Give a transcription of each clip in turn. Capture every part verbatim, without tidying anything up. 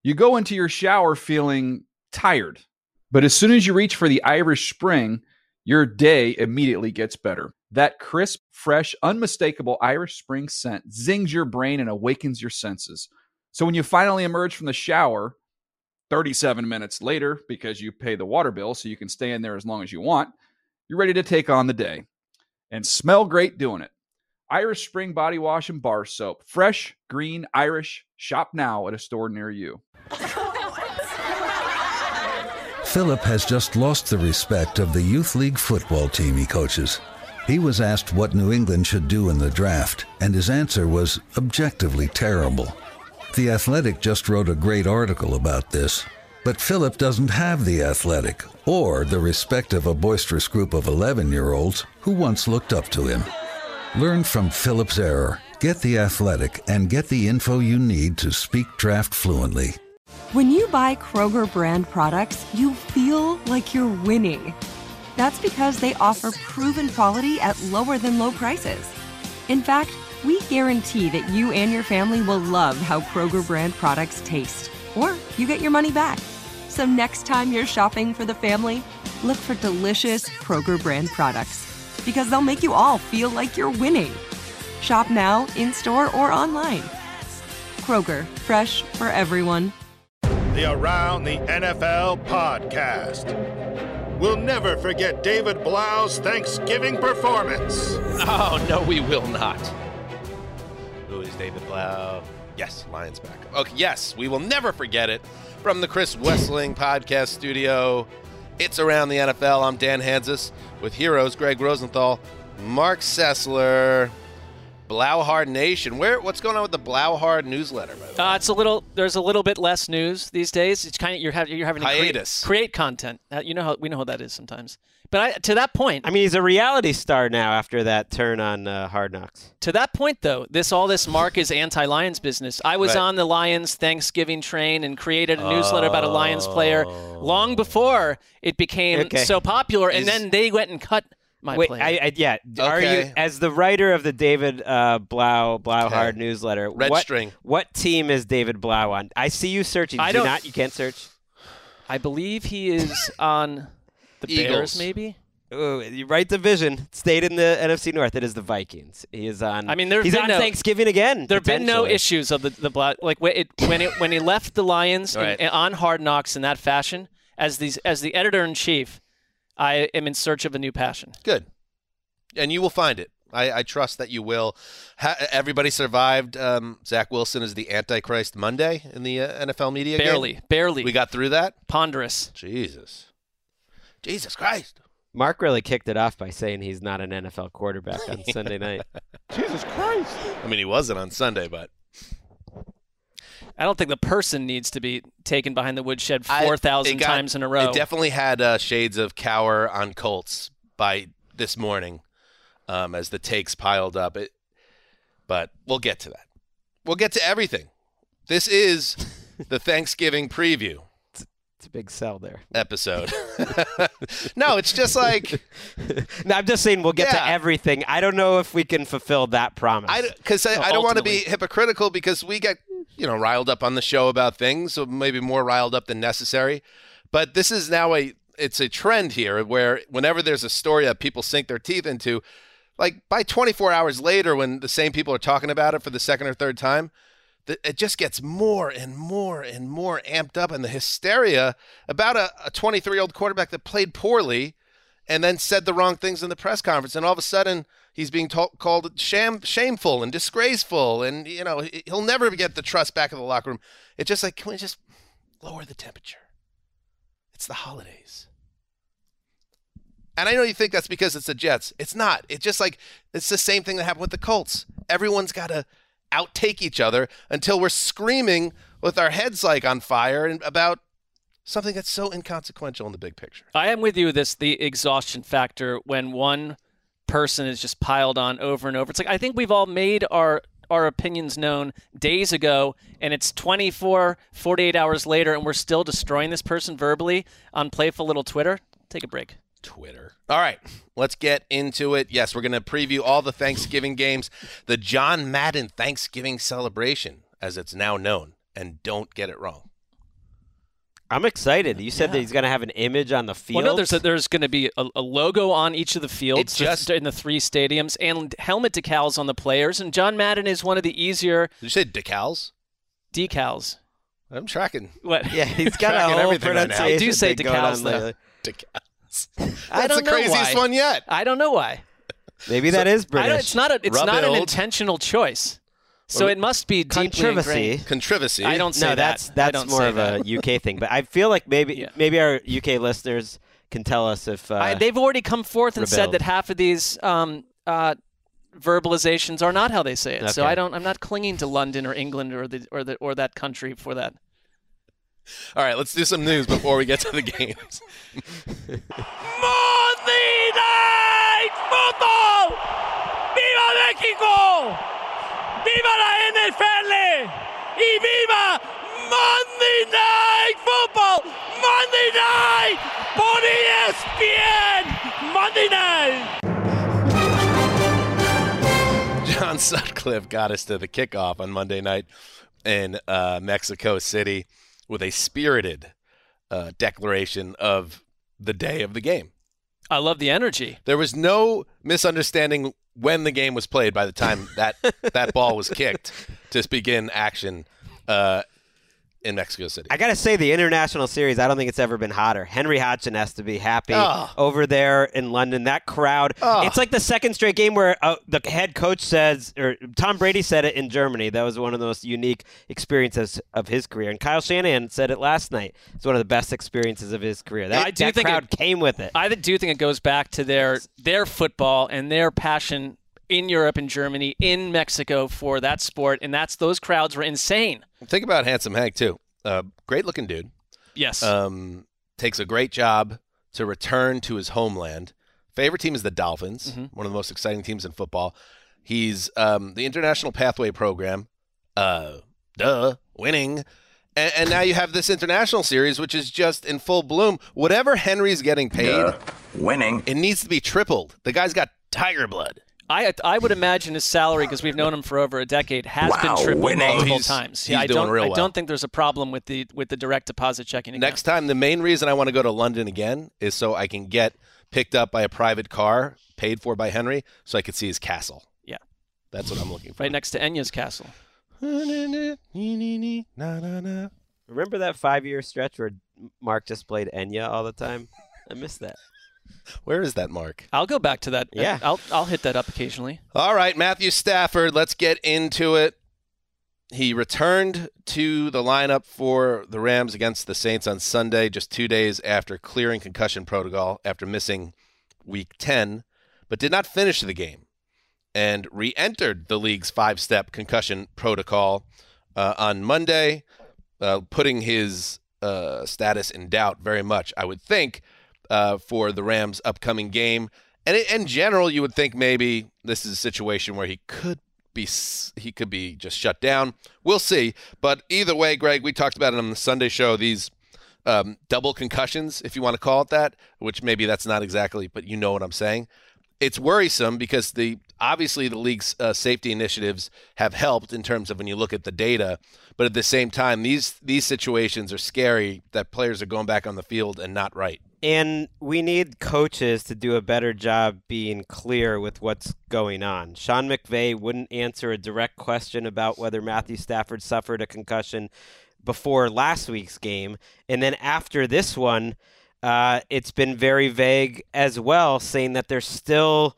You go into your shower feeling tired, but as soon as you reach for the Irish Spring, your day immediately gets better. That crisp, fresh, unmistakable Irish Spring scent zings your brain and awakens your senses. So when you finally emerge from the shower, thirty-seven minutes later, because you pay the water bill so you can stay in there as long as you want, you're ready to take on the day. And smell great doing it. Irish Spring Body Wash and Bar Soap. Fresh, green, Irish. Shop now at a store near you. Philip has just lost the respect of the youth league football team he coaches. He was asked what New England should do in the draft, and his answer was objectively terrible. The Athletic just wrote a great article about this, but Philip doesn't have the Athletic or the respect of a boisterous group of eleven-year-olds who once looked up to him. Learn from Philip's error, get the Athletic, and get the info you need to speak draft fluently. When you buy Kroger brand products, you feel like you're winning. That's because they offer proven quality at lower than low prices. In fact, we guarantee that you and your family will love how Kroger brand products taste, or you get your money back. So next time you're shopping for the family, look for delicious Kroger brand products, because they'll make you all feel like you're winning. Shop now, in-store, or online. Kroger, fresh for everyone. The Around the N F L podcast. We'll never forget David Blau's Thanksgiving performance. Oh, no, we will not. Who is David Blau? Yes, Lions back. Okay, yes, we will never forget it. From the Chris Wessling podcast studio, it's Around the N F L. I'm Dan Hanzus with heroes Greg Rosenthal, Mark Sessler, Blauhard Nation. Where? What's going on with the Blauhard newsletter? By the way? Uh, it's a little. There's a little bit less news these days. It's kind of you're having you're having to hiatus. Create, create content. Uh, you know how we know how that is sometimes. But I, to that point, I mean, he's a reality star now after that turn on uh, Hard Knocks. To that point, though, this all this Mark is anti-Lions business. I was Right. on the Lions Thanksgiving train and created a newsletter Oh. about a Lions player long before it became Okay. so popular, and Is- then they went and cut my Wait, player. I, I, yeah. Are Okay. you, as the writer of the David uh, Blau Blauhard Okay. newsletter? Red what, string. What team is David Blau on? I see you searching. I Do don't- not. You can't search. I believe he is on the Eagles. Bears, maybe. Ooh, you right division. Stayed in the N F C North. It is the Vikings. He is on. I mean, there've he's been on no- Thanksgiving again. There have been no potentially. issues of the the black like when it when it when he left the Lions in- Right. on Hard Knocks in that fashion as these as the editor in chief. I am in search of a new passion. Good. And you will find it. I, I trust that you will. Ha- everybody survived. Um, Zach Wilson is the Antichrist Monday in the uh, N F L media Barely, game. barely. We got through that? ponderous. Jesus. Jesus Christ. Mark really kicked it off by saying he's not an N F L quarterback on Sunday night. Jesus Christ. I mean, he wasn't on Sunday, but I don't think the person needs to be taken behind the woodshed I- four it thousand got- times in a row. It definitely had uh, shades of Cower on Colts by this morning um, as the takes piled up. It, but we'll get to that. We'll get to everything. This is the Thanksgiving preview It's a big sell there. episode. No, it's just like No, I'm just saying we'll get Yeah. to everything. I don't know if we can fulfill that promise. I because I, No, I don't want to be ultimately. hypocritical because we get you know riled up on the show about things, so maybe more riled up than necessary. But this is now a it's a trend here where whenever there's a story that people sink their teeth into, like by twenty-four hours later, when the same people are talking about it for the second or third time, th- it just gets more and more and more amped up, and the hysteria about a, a twenty-three-year-old quarterback that played poorly and then said the wrong things in the press conference, and all of a sudden he's being to- called sham- shameful and disgraceful, and you know he- he'll never get the trust back of the locker room. It's just like, can we just lower the temperature? It's the holidays. And I know you think that's because it's the Jets. It's not. It's just like it's the same thing that happened with the Colts. Everyone's got to outtake each other until we're screaming with our heads like on fire and about something that's so inconsequential in the big picture. I am with you. This the exhaustion factor when one person is just piled on over and over. It's like I think we've all made our our opinions known days ago, and it's twenty-four, forty-eight hours later, and we're still destroying this person verbally on playful little Twitter. Take a break. Twitter. All right, let's get into it. Yes, we're going to preview all the Thanksgiving games, the John Madden Thanksgiving celebration, as it's now known, and don't get it wrong. I'm excited. You said Yeah. that he's going to have an image on the field. Well, no, there's a, there's going to be a, a logo on each of the fields just- in the three stadiums and helmet decals on the players. And John Madden is one of the easier Did you say decals? decals. I'm tracking What? Yeah, he's got Tracking a whole everything right now. pronunciation I do say thing going decals, on though. lately. decals. I That's don't the know craziest why. one yet. I don't know why. Maybe that is I British. don't, it's not a, it's Rub not an build. intentional choice. So Well, it must be deeply Controversy. ingrained. Controversy. I don't say no, that. that's I that's don't more say of that. a U K thing. But I feel like maybe Yeah. maybe our U K listeners can tell us if uh, I, they've already come forth and said rebelled. that half of these um, uh, verbalizations are not how they say it. So Okay. I don't. I'm not clinging to London or England or the or the or that country for that. All right, let's do some news before we get to the games. Monday Night Football! ¡Viva México! ¡Viva la N F L! ¡Y viva Monday Night Football! Monday Night por E S P N! Monday Night! John Sutcliffe got us to the kickoff on Monday night in uh, Mexico City with a spirited uh, declaration of the day of the game. I love the energy. There was no misunderstanding when the game was played by the time that that ball was kicked to begin action uh, in Mexico City. I got to say, the international series, I don't think it's ever been hotter. Henry Hodgson has to be happy Oh. over there in London. That crowd. Oh. It's like the second straight game where uh, the head coach says, or Tom Brady said it in Germany. That was one of the most unique experiences of his career. And Kyle Shanahan said it last night. It's one of the best experiences of his career. That, I do that think crowd it- came with it. I do think it goes back to their their football and their passion in Europe and Germany, in Mexico for that sport, and that's those crowds were insane. Think about Handsome Hank, too. Uh, great looking dude. Yes. Um, takes a great job to return to his homeland. Favorite team is the Dolphins, Mm-hmm. one of the most exciting teams in football. He's um, the International Pathway Program, uh, duh, winning. And, and now you have this international series, which is just in full bloom. Whatever Henry's getting paid, Winning. it needs to be tripled. The guy's got tiger blood. I I would imagine his salary, because we've known him for over a decade, has Wow, been tripled winning. multiple He's- times. he's I doing don't real I well. don't think there's a problem with the with the direct deposit checking account. Next time, the main reason I want to go to London again is so I can get picked up by a private car paid for by Henry so I could see his castle. Yeah. That's what I'm looking for. Right next to Enya's castle. Remember that five-year stretch where Mark just played Enya all the time? I missed that. Where is that mark? I'll go back to that. Yeah. I'll I'll hit that up occasionally. All right, Matthew Stafford, let's get into it. He returned to the lineup for the Rams against the Saints on Sunday, just two days after clearing concussion protocol after missing week ten, but did not finish the game and re-entered the league's five-step concussion protocol uh, on Monday, uh, putting his uh, status in doubt very much, I would think, uh, for the Rams' upcoming game. And in general, you would think maybe this is a situation where he could be he could be just shut down. We'll see. But either way, Greg, we talked about it on the Sunday show, these um, double concussions, if you want to call it that, which maybe that's not exactly, but you know what I'm saying. It's worrisome because the obviously the league's uh, safety initiatives have helped in terms of when you look at the data, but at the same time, these these situations are scary that players are going back on the field and not right. And we need coaches to do a better job being clear with what's going on. Sean McVay wouldn't answer a direct question about whether Matthew Stafford suffered a concussion before last week's game. And then after this one, uh, it's been very vague as well, saying that they're still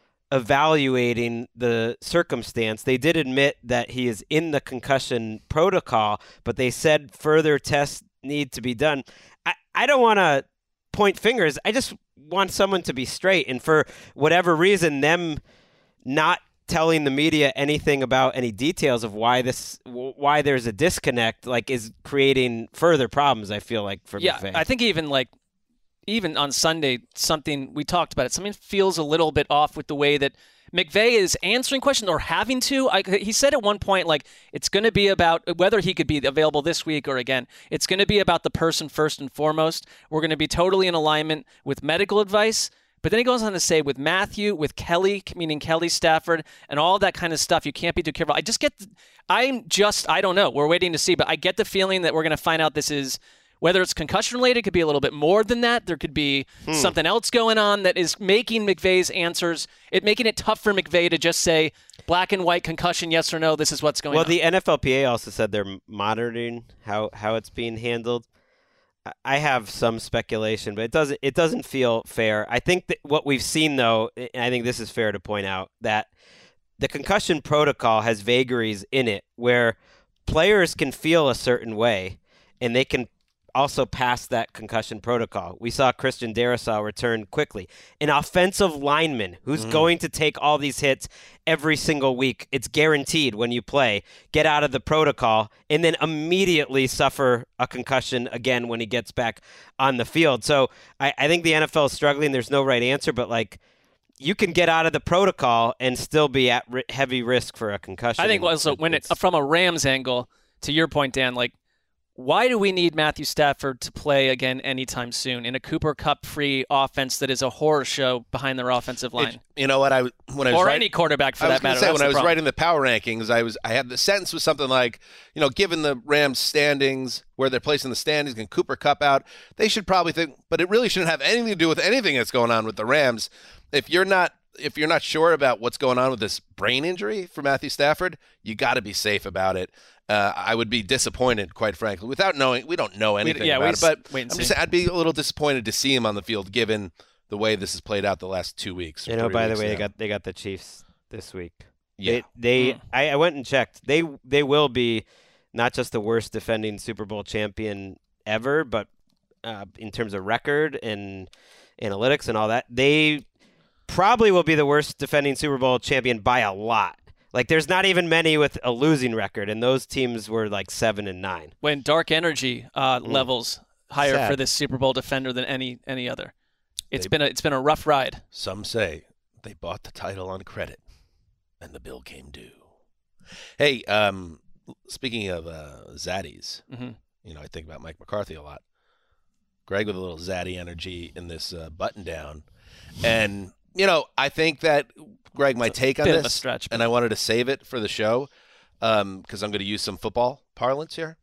evaluating the circumstance. They did admit that he is in the concussion protocol, but they said further tests need to be done. I, I don't want to point fingers. I just want someone to be straight. And for whatever reason, them not telling the media anything about any details of why this, why there's a disconnect, like is creating further problems, I feel like, for Yeah, McVay. I think even like even on Sunday, something we talked about it. Something feels a little bit off with the way that McVay is answering questions or having to. I, he said at one point, like, it's going to be about whether he could be available this week or again. It's going to be about the person first and foremost. We're going to be totally in alignment with medical advice. But then he goes on to say with Matthew, with Kelly, meaning Kelly Stafford, and all that kind of stuff, you can't be too careful. I just get, I'm just, I don't know. We're waiting to see. But I get the feeling that we're going to find out this is Whether it's concussion related, it could be a little bit more than that. There could be hmm. something else going on that is making McVay's answers, it making it tough for McVay to just say black and white concussion, yes or no, this is what's going well, on. Well, the N F L P A also said they're monitoring how, how it's being handled. I have some speculation, but it doesn't it doesn't feel fair. I think that what we've seen, though, and I think this is fair to point out, that the concussion protocol has vagaries in it where players can feel a certain way and they can also pass that concussion protocol. We saw Christian Darrisaw return quickly. An offensive lineman who's mm. going to take all these hits every single week. It's guaranteed when you play. Get out of the protocol and then immediately suffer a concussion again when he gets back on the field. So I, I think the N F L is struggling. There's no right answer, but like you can get out of the protocol and still be at r- heavy risk for a concussion. I think also when it's from a Rams angle, to your point, Dan, like, why do we need Matthew Stafford to play again anytime soon in a Cooper Kupp-free offense that is a horror show behind their offensive line? It, you know what? I when I was or writing, any quarterback for I that was matter. Say, when I was problem. writing the power rankings, I was I had the sentence was something like, you know, given the Rams' standings, where they're placed in the standings, and Cooper Kupp out, they should probably think. But it really shouldn't have anything to do with anything that's going on with the Rams. If you're not if you're not sure about what's going on with this brain injury for Matthew Stafford, you got to be safe about it. Uh, I would be disappointed, quite frankly, without knowing. We don't know anything yeah, about it, but wait and I'm see. just saying, I'd be a little disappointed to see him on the field, given the way this has played out the last two weeks. You know, by the way, now. they got they got the Chiefs this week. Yeah, they. they mm. I, I went and checked. They they will be not just the worst defending Super Bowl champion ever, but uh, in terms of record and analytics and all that, they probably will be the worst defending Super Bowl champion by a lot. Like, there's not even many with a losing record, and those teams were like seven and nine. When dark energy uh, mm. levels higher Sad. for this Super Bowl defender than any any other. It's They, been a it's been a rough ride. Some say they bought the title on credit, and the bill came due. Hey, um, speaking of uh, zaddies, mm-hmm. you know, I think about Mike McCarthy a lot. Greg with a little zaddy energy in this uh, button down, and you know, I think that. Greg, my take on this, stretch, and I wanted to save it for the show because um, I'm going to use some football parlance here,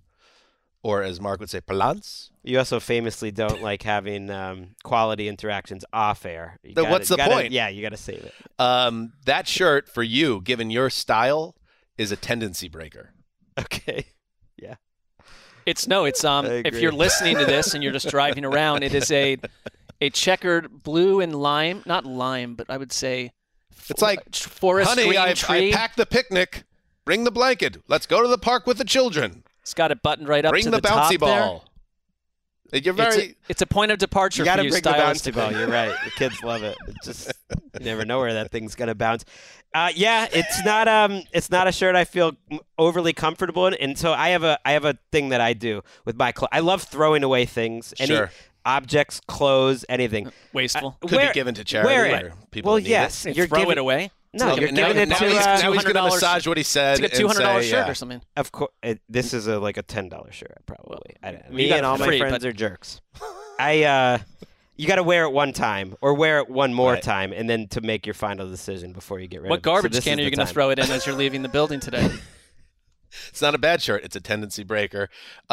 or as Mark would say, parlance. You also famously don't like having um, quality interactions off air. You Then gotta, what's the gotta, point? Yeah, you got to save it. Um, that shirt for you, given your style, is a tendency breaker. Okay. Yeah. It's no, it's um. I If agree. you're listening to this and you're just driving around, it is a a checkered blue and lime, not lime, but I would say. It's like, forest honey, green I, tree. I packed the picnic. Bring the blanket. Let's go to the park with the children. It's got it buttoned right up Bring to the, the bouncy top ball. There. You're very. It's a, it's a point of departure You got for to you bring the bouncy stylistically. ball. You're right. The kids love it. It just you never know where that thing's gonna bounce. Uh, yeah, it's not um, it's not a shirt I feel overly comfortable in, and so I have a I have a thing that I do with my clothes. I love throwing away things. Any Sure. objects, clothes, anything. Wasteful. Uh, Could wear, be given to charity wear or it. people Well, that need yes, You you're throw giving it away. No, Okay, you're now, giving it now to. he's, Uh, now he's going to two hundred dollars massage what he said. It's like a two and hundred dollars say, shirt yeah. or something. Of course, it, this is a like a ten dollar shirt, probably. I, you me got and it all for my free, friends but- are jerks. I, uh, you got to wear it one time, or wear it one more Right. time, and then to make your final decision before you get rid What of it. So garbage this can is are you the going to time. throw it in as you're leaving the building today? It's not a bad shirt. It's a tendency breaker.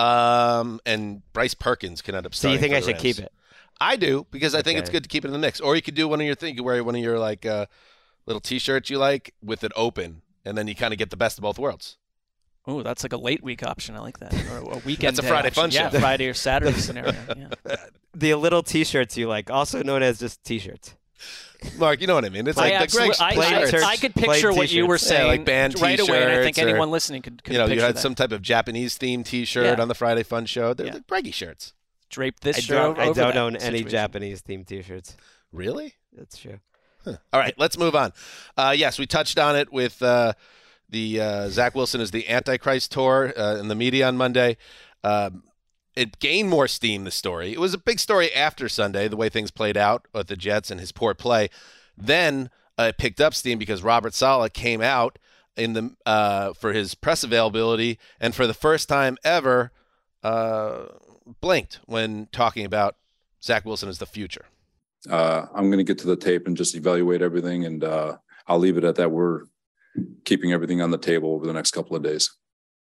Um, and Bryce Perkins can end up So starting you think for I the should Rams. keep it? I do, because I think it's Okay. good to keep it in the mix. Or you could do one of your things. You wear one of your like uh, little T-shirts you like with it open, and then you kind of get the best of both worlds. Oh, that's like a late week option. I like that. Or a weekend. That's a day Friday option. fun Yeah, show. Friday or Saturday scenario. Yeah. The little T-shirts you like, also known as just T-shirts. Mark, you know what I mean? It's I, like the absolute- Greg's I, plain I, shirts, I could plain picture what you were t-shirts. Yeah, saying like band right away, and I think t-shirts or- anyone listening could, could you know, picture you had that. some type of Japanese themed T-shirt Yeah. on the Friday Fun Show. They're Yeah. the Greggy shirts. Drape this I shirt don't, over, I over don't that own any situation. Japanese themed T-shirts. Really? That's true. Huh. All right, let's move on. Uh, yes, we touched on it with uh, the uh, Zach Wilson is the Antichrist tour uh, in the media on Monday. Um, it gained more steam, the story. It was a big story after Sunday, the way things played out with the Jets and his poor play. Then uh, it picked up steam because Robert Saleh came out in the uh, for his press availability and for the first time ever uh, blinked when talking about Zach Wilson as the future. Uh, I'm going to get to the tape and just evaluate everything, and uh, I'll leave it at that. We're keeping everything on the table over the next couple of days.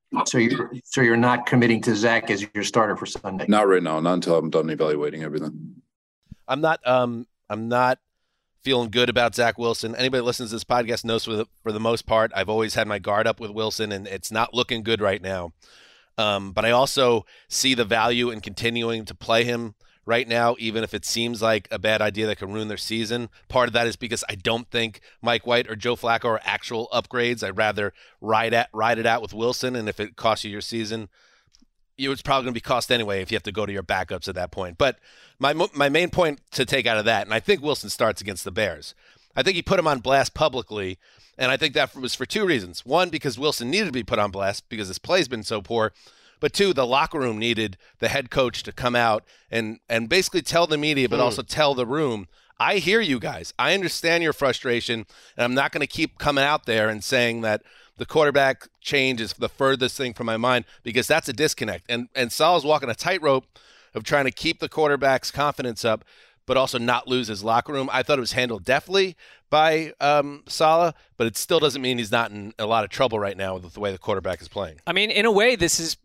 So you're so you're not committing to Zach as your starter for Sunday? Not right now, not until I'm done evaluating everything. I'm not um I'm not feeling good about Zach Wilson. Anybody that listens to this podcast knows for the for the most part, I've always had my guard up with Wilson, and it's not looking good right now. Um, but I also see the value in continuing to play him right now, even if it seems like a bad idea that can ruin their season. Part of that is because I don't think Mike White or Joe Flacco are actual upgrades. I'd rather ride at ride it out with Wilson, and if it costs you your season, you it's probably going to be cost anyway if you have to go to your backups at that point. But my my main point to take out of that, and I think Wilson starts against the Bears. I think he put him on blast publicly, and I think that was for two reasons. One, because Wilson needed to be put on blast because his play's been so poor. But two, the locker room needed the head coach to come out and, and basically tell the media, but mm. also tell the room, I hear you guys. I understand your frustration, and I'm not going to keep coming out there and saying that the quarterback change is the furthest thing from my mind, because that's a disconnect. And and Saleh's walking a tightrope of trying to keep the quarterback's confidence up, but also not lose his locker room. I thought it was handled deftly by um, Saleh, but it still doesn't mean he's not in a lot of trouble right now with the way the quarterback is playing. I mean, in a way, this is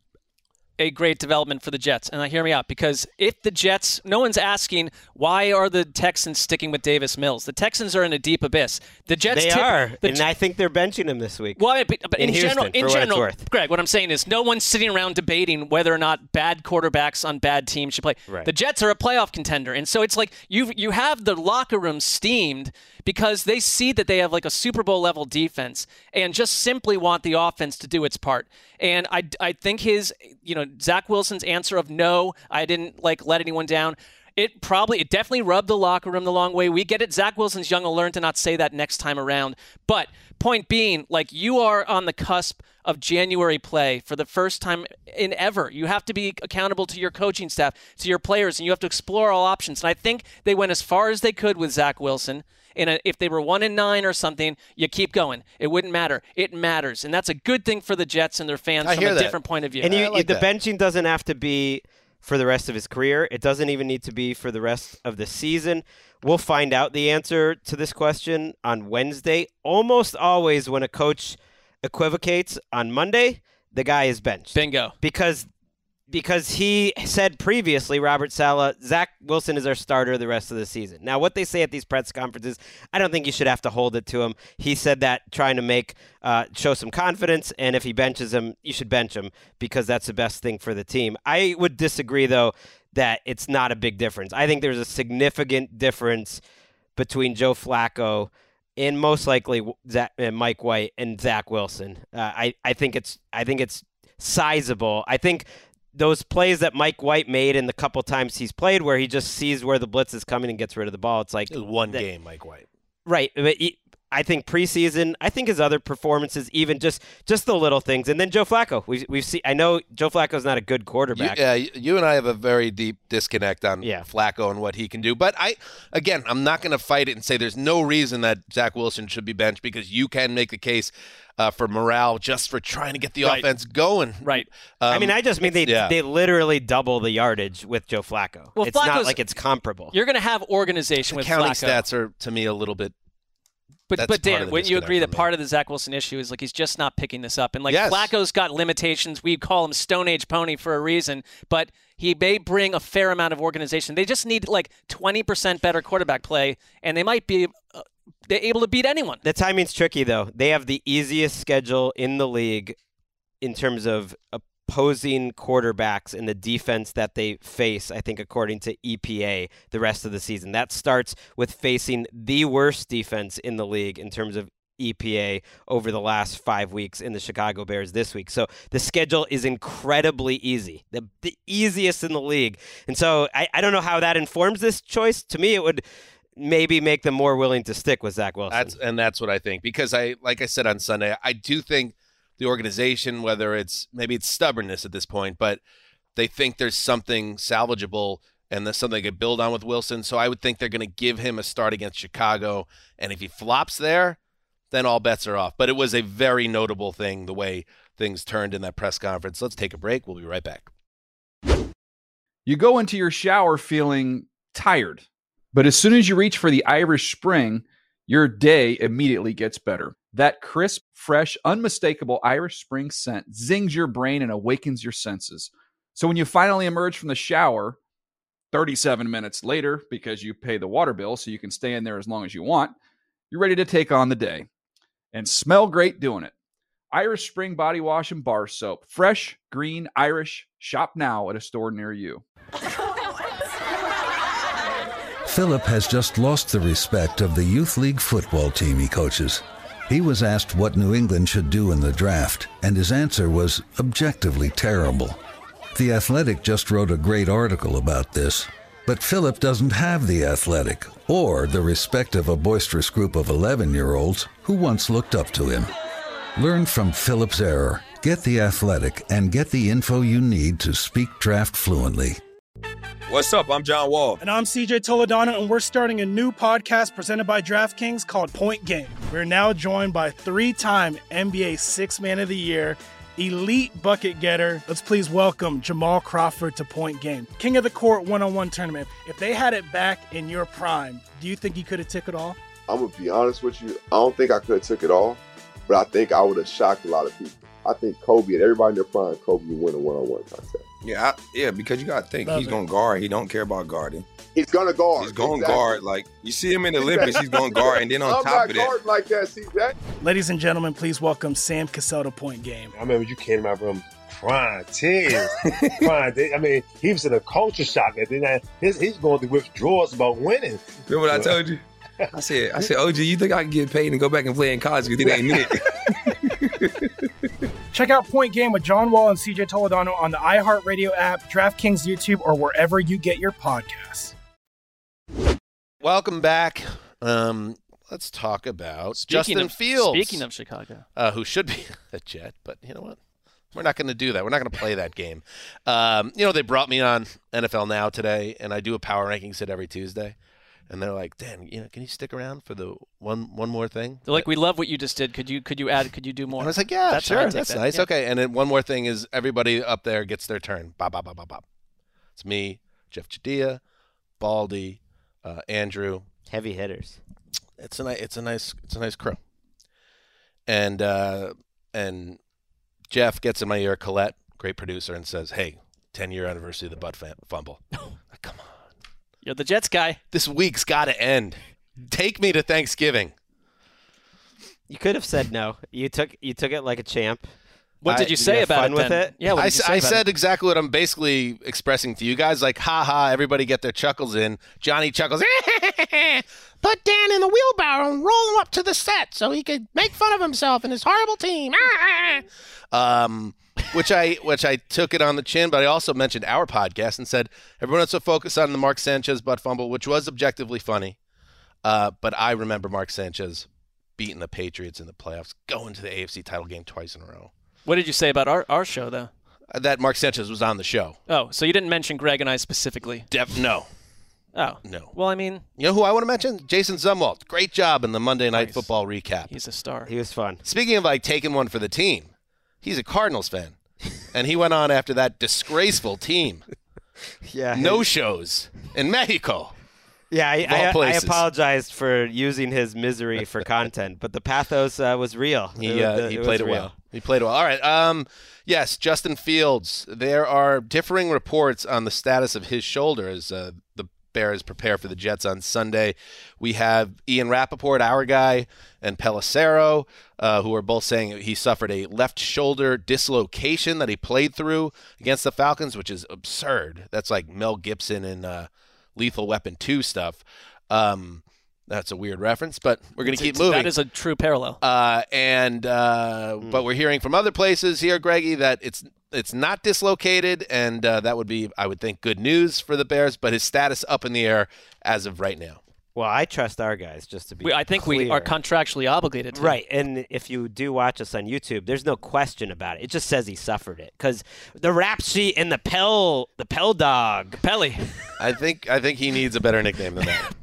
a great development for the Jets. And hear me out, because if the Jets, no one's asking, why are the Texans sticking with Davis Mills? The Texans are in a deep abyss. The Jets They tip, are, the, and I think they're benching him this week. Well, but, but in, in Houston, general, in for general, what it's worth. Greg, what I'm saying is no one's sitting around debating whether or not bad quarterbacks on bad teams should play. Right. The Jets are a playoff contender. And so it's like you you have the locker room steamed because they see that they have like a Super Bowl level defense and just simply want the offense to do its part. And I, I think his, you know, Zach Wilson's answer of no, I didn't like let anyone down. It probably, it definitely rubbed the locker room the long way. We get it. Zach Wilson's young. Will learn to not say that next time around. But point being, like, you are on the cusp of January play for the first time in ever. You have to be accountable to your coaching staff, to your players, and you have to explore all options. And I think they went as far as they could with Zach Wilson. In a, if they were one and nine or something, you keep going. It wouldn't matter. It matters, and that's a good thing for the Jets and their fans I from a that. different point of view. And you, like the that. benching doesn't have to be for the rest of his career. It doesn't even need to be for the rest of the season. We'll find out the answer to this question on Wednesday. Almost always when a coach equivocates on Monday, the guy is benched. Bingo. Because because he said previously, Robert Saleh, Zach Wilson is our starter the rest of the season. Now, what they say at these press conferences, I don't think you should have to hold it to him. He said that trying to make uh, show some confidence, and if he benches him, you should bench him because that's the best thing for the team. I would disagree, though, that it's not a big difference. I think there's a significant difference between Joe Flacco and most likely Zach, uh, Mike White and Zach Wilson. Uh, I, I think it's I think it's sizable. I think those plays that Mike White made in the couple times he's played where he just sees where the blitz is coming and gets rid of the ball. It's like It was one that, game, Mike White. Right. But he, I think preseason, I think his other performances, even just just the little things. And then Joe Flacco. We've, we've seen, I know Joe Flacco's not a good quarterback. You, yeah, you and I have a very deep disconnect on yeah. Flacco and what he can do. But I, again, I'm not going to fight it and say there's no reason that Zach Wilson should be benched because you can make the case uh, for morale just for trying to get the right. offense going. Right. Um, I mean, I just mean they yeah. they literally double the yardage with Joe Flacco. Well, it's Flacco's, not like it's comparable. You're going to have organization the with counting Flacco. stats are, to me, a little bit. But That's but part Dan, of the wouldn't you agree that disconnect for me. part of the Zach Wilson issue is like he's just not picking this up, and like Yes. Flacco's got limitations. We call him Stone Age pony for a reason, but he may bring a fair amount of organization. They just need like twenty percent better quarterback play, and they might be uh, they're able to beat anyone. The timing's tricky, though. They have the easiest schedule in the league in terms of opposing quarterbacks and the defense that they face, I think, according to E P A, the rest of the season. That starts with facing the worst defense in the league in terms of E P A over the last five weeks in the Chicago Bears this week. So the schedule is incredibly easy, the, the easiest in the league. And so I, I don't know how that informs this choice. To me, it would maybe make them more willing to stick with Zach Wilson. That's and that's what I think because I, like I said on Sunday, I do think the organization, whether it's maybe it's stubbornness at this point, but they think there's something salvageable and there's something they could build on with Wilson. So I would think they're going to give him a start against Chicago, and if he flops there, then all bets are off. But it was a very notable thing the way things turned in that press conference. Let's take a break. We'll be right back. You go into your shower feeling tired, but as soon as you reach for the Irish Spring, your day immediately gets better. That crisp, fresh, unmistakable Irish Spring scent zings your brain and awakens your senses. So when you finally emerge from the shower thirty-seven minutes later, because you pay the water bill so you can stay in there as long as you want, you're ready to take on the day and smell great doing it. Irish Spring Body Wash and Bar Soap. Fresh, green, Irish. Shop now at a store near you. Philip has just lost the respect of the youth league football team he coaches. He was asked what New England should do in the draft, and his answer was objectively terrible. The Athletic just wrote a great article about this, but Philip doesn't have the Athletic or the respect of a boisterous group of eleven-year-olds who once looked up to him. Learn from Philip's error, get the Athletic, and get the info you need to speak draft fluently. What's up? I'm John Wall. And I'm C J Toledano, and we're starting a new podcast presented by DraftKings called Point Game. We're now joined by three-time N B A Sixth Man of the Year, elite bucket getter. Let's please welcome Jamal Crawford to Point Game. King of the Court one-on-one tournament. If they had it back in your prime, do you think you could have took it all? I'm going to be honest with you. I don't think I could have took it all, but I think I would have shocked a lot of people. I think Kobe and everybody in their prime, Kobe would win a one-on-one contest. Yeah, I, yeah, because you got to think, Love he's it. going to guard. He don't care about guarding. He's going to guard. He's going to exactly. guard. Like, you see him in the Olympics, he's going to guard. And then on I'm top not of that, guarding like that, C J. Ladies and gentlemen, please welcome Sam Cassell to Point Game. I remember you came out from prime tears. prime, I mean, he was in a culture shock. And then his, he's going through withdrawals about winning. remember what I told you? I said, I said, O G, you think I can get paid and go back and play in college because it ain't it? Check out Point Game with John Wall and C J Toledano on the iHeartRadio app, DraftKings YouTube, or wherever you get your podcasts. Welcome back. Um, let's talk about Speaking Justin of, Fields. Speaking of Chicago. Uh, who should be a Jet, but you know what? We're not going to do that. We're not going to play that game. Um, you know, they brought me on N F L Now today, and I do a power rankings hit every Tuesday. And they're like, Dan, you know, can you stick around for the one one more thing? They're like, we love what you just did. Could you could you add? Could you do more? And I was like, yeah, that's sure, how I take that's that. nice. Yeah. Okay, and then one more thing is everybody up there gets their turn. Bop, bop, bop, bop, bop. It's me, Jeff Chadilla, Baldy, uh, Andrew. Heavy hitters. It's a nice, it's a nice, it's a nice crew. And uh, and Jeff gets in my ear, Colette, great producer, and says, "Hey, ten-year anniversary of the butt fam- fumble." Like, come on. You're the Jets guy. This week's got to end. Take me to Thanksgiving. You could have said no. You took you took it like a champ. What I- did you Did you say have about fun it with then? it? Yeah, what I, did you s- say I about said it? exactly what I'm basically expressing to you guys. Like, ha ha, everybody get their chuckles in. Johnny chuckles. Put Dan in the wheelbarrow and roll him up to the set so he could make fun of himself and his horrible team. um, which I which I took it on the chin, but I also mentioned our podcast and said everyone else will focus on the Mark Sanchez butt fumble, which was objectively funny. Uh, but I remember Mark Sanchez beating the Patriots in the playoffs, going to the A F C title game twice in a row. What did you say about our, our show, though? Uh, that Mark Sanchez was on the show. Oh, so you didn't mention Greg and I specifically? Def- no. Oh. No. Well, I mean, You know who I want to mention? Jason Zumwalt. Great job in the Monday Night Nice. Football recap. he's a star. He was fun. Speaking of like taking one for the team, he's a Cardinals fan. And he went on after that disgraceful team. Yeah. No shows in Mexico. Yeah, I, Of all I, I places. apologized for using his misery for content, but the pathos uh, was real. He It uh, was- he it played it was well. real. He played it well. All right. Um, yes, Justin Fields. There are differing reports on the status of his shoulder as uh, the Bears prepare for the Jets on Sunday. We have Ian Rappaport, our guy, and Pelissero, uh, who are both saying he suffered a left shoulder dislocation that he played through against the Falcons, which is absurd. That's like Mel Gibson and uh, Lethal Weapon two stuff. Um, that's a weird reference, but we're going to keep moving. That is a true parallel. Uh, and uh, Mm. but we're hearing from other places here, Greggy, that it's it's not dislocated, and uh, that would be, I would think, good news for the Bears. But his status up in the air as of right now. Well, I trust our guys, just to be We, I think we clear. are contractually obligated to. Right, and if you do watch us on YouTube, there's no question about it. It just says he suffered it because the rap sheet and the Pell, the Pell Dog, Pelly. I think I think he needs a better nickname than that.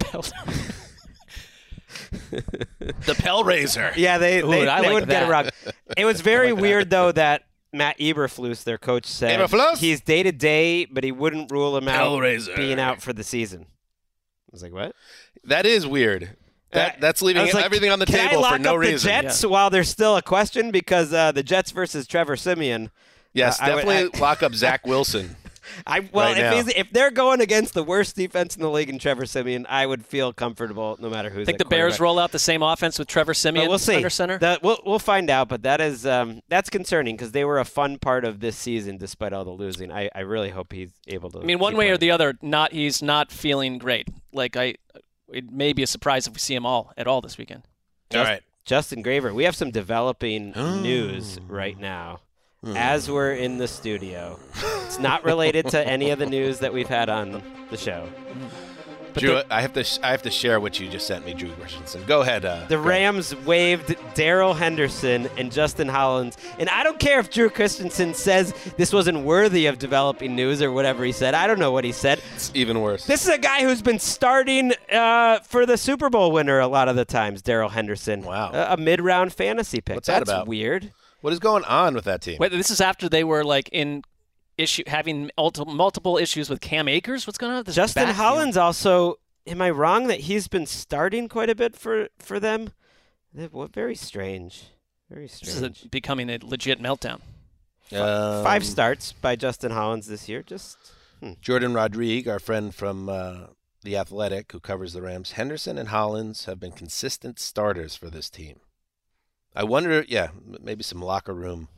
The Pell Raiser. Yeah, they Ooh, they, I they like wouldn't get it that. wrong. It was very weird though that Matt Eberflus, their coach, said Eberflus? he's day to day, but he wouldn't rule him out Hellraiser. being out for the season. I was like, what? That is weird. That, that's leaving like, everything on the can table I lock for no up reason. The Jets yeah. while there's still a question because uh, the Jets versus Trevor Siemian. Yes, uh, definitely I would, I, lock up Zach Wilson. I well, right if, he's, if they're going against the worst defense in the league in Trevor Siemian, I would feel comfortable no matter who's. Think the Bears roll out the same offense with Trevor Siemian we'll see. under center? The, we'll we'll find out, but that is um, that's concerning because they were a fun part of this season despite all the losing. I, I really hope he's able to. I mean, one way playing. or the other, not he's not feeling great. Like I, it may be a surprise if we see him all at all this weekend. Just, all right, Justin Graver, we have some developing news right now. As we're in the studio. It's not related to any of the news that we've had on the show. But Drew, the, I have to sh- I have to share what you just sent me, Drew Christensen. Go ahead. Uh, the go Rams ahead. waived Darrell Henderson and Justin Hollins. And I don't care if Drew Christensen says this wasn't worthy of developing news or whatever he said. I don't know what he said. It's even worse. This is a guy who's been starting uh, for the Super Bowl winner a lot of the times, Darrell Henderson. Wow. A, a mid-round fantasy pick. What's that That's about? weird. What is going on with that team? Wait, this is after they were like in issue having multiple issues with Cam Akers. What's going on with this? Justin backfield? Hollins also. Am I wrong that he's been starting quite a bit for for them? What very strange. Very strange. This is a, becoming a legit meltdown. Um, Five starts by Justin Hollins this year. Just hmm. Jordan Rodrigue, our friend from uh, The Athletic, who covers the Rams. Henderson and Hollins have been consistent starters for this team. I wonder, yeah, maybe some locker room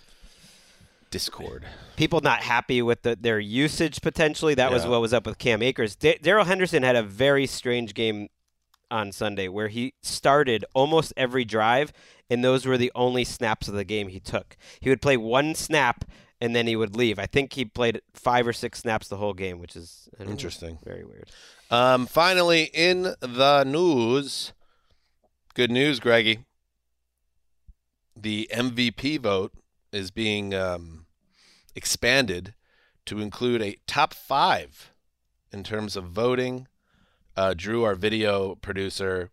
discord. People not happy with the, their usage potentially. That yeah. was what was up with Cam Akers. D- Darrell Henderson had a very strange game on Sunday where he started almost every drive, and those were the only snaps of the game he took. He would play one snap, and then he would leave. I think he played five or six snaps the whole game, which is interesting. Know, very weird. Um, finally, in the news, good news, Greggy. The M V P vote is being um, expanded to include a top five in terms of voting. Uh, Drew, our video producer,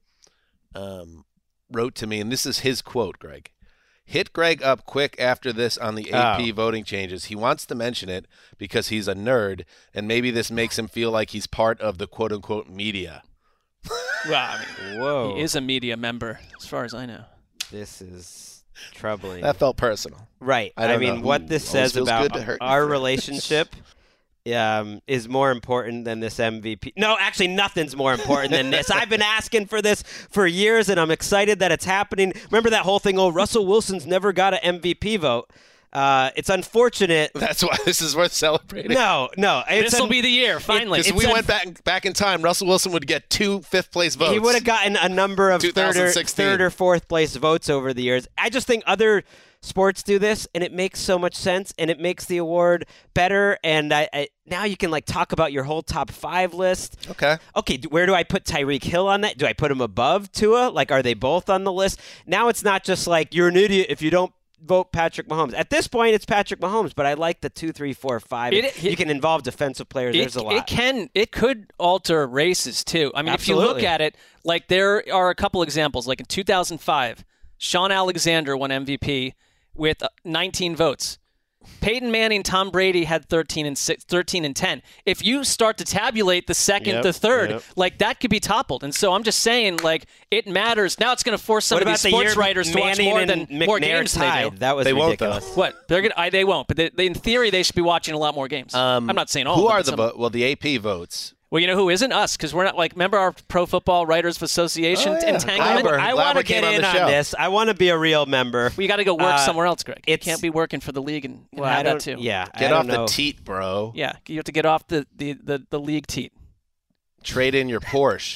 um, wrote to me, and this is his quote, Greg. Hit Greg up quick after this on the A P oh. voting changes. He wants to mention it because he's a nerd, and maybe this makes him feel like he's part of the quote-unquote media. Well, I mean, Whoa. He is a media member, as far as I know. This is troubling. That felt personal. Right. I, I mean, know. what Ooh, this says about our you. relationship um, is more important than this M V P. No, actually, nothing's more important than this. I've been asking for this for years, and I'm excited that it's happening. Remember that whole thing, oh, Russell Wilson's never got an M V P vote. Uh, it's unfortunate. That's why this is worth celebrating. No, no. This will un- be the year, finally. Because we un- went back back in time, Russell Wilson would get two fifth-place votes. He would have gotten a number of third or, third or fourth-place votes over the years. I just think other sports do this, and it makes so much sense, and it makes the award better. And I, I now you can like talk about your whole top five list. Okay. Okay, where do I put Tyreek Hill on that? Do I put him above Tua? Like, are they both on the list? Now it's not just like you're an idiot if you don't vote Patrick Mahomes. At this point, it's Patrick Mahomes, but I like the two, three, four, five. It, it, you can involve defensive players. It, There's a lot. It can. It could alter races too. I mean, Absolutely. if you look at it, like there are a couple examples. Like in two thousand five, Sean Alexander won M V P with nineteen votes. Peyton Manning, Tom Brady had thirteen and six, thirteen and ten. If you start to tabulate the second, Yep, the third, yep. like that could be toppled. And so I'm just saying, like it matters. Now it's going to force some What of these about the sports year writers to watch Manning more and than more McNair games than they tied? do. That was They won't, ridiculous. though. What they're gonna? I, they won't. But they, they, in theory, they should be watching a lot more games. Um, I'm not saying all. Who of them, are but the some. vo- well? The A P votes. Well, you know who isn't us because we're not like. Remember our Pro Football Writers Association Oh, yeah. entanglement? Glauber. I want to Glauber came get on in the on show. this. I want to be a real member. We got to go work Uh, somewhere else, Greg. You it's- can't be working for the league and, and Well, I have that don't- too. Yeah, Get I off don't know. the teat, bro. Yeah, you have to get off the, the, the, the league teat. Trade in your Porsche.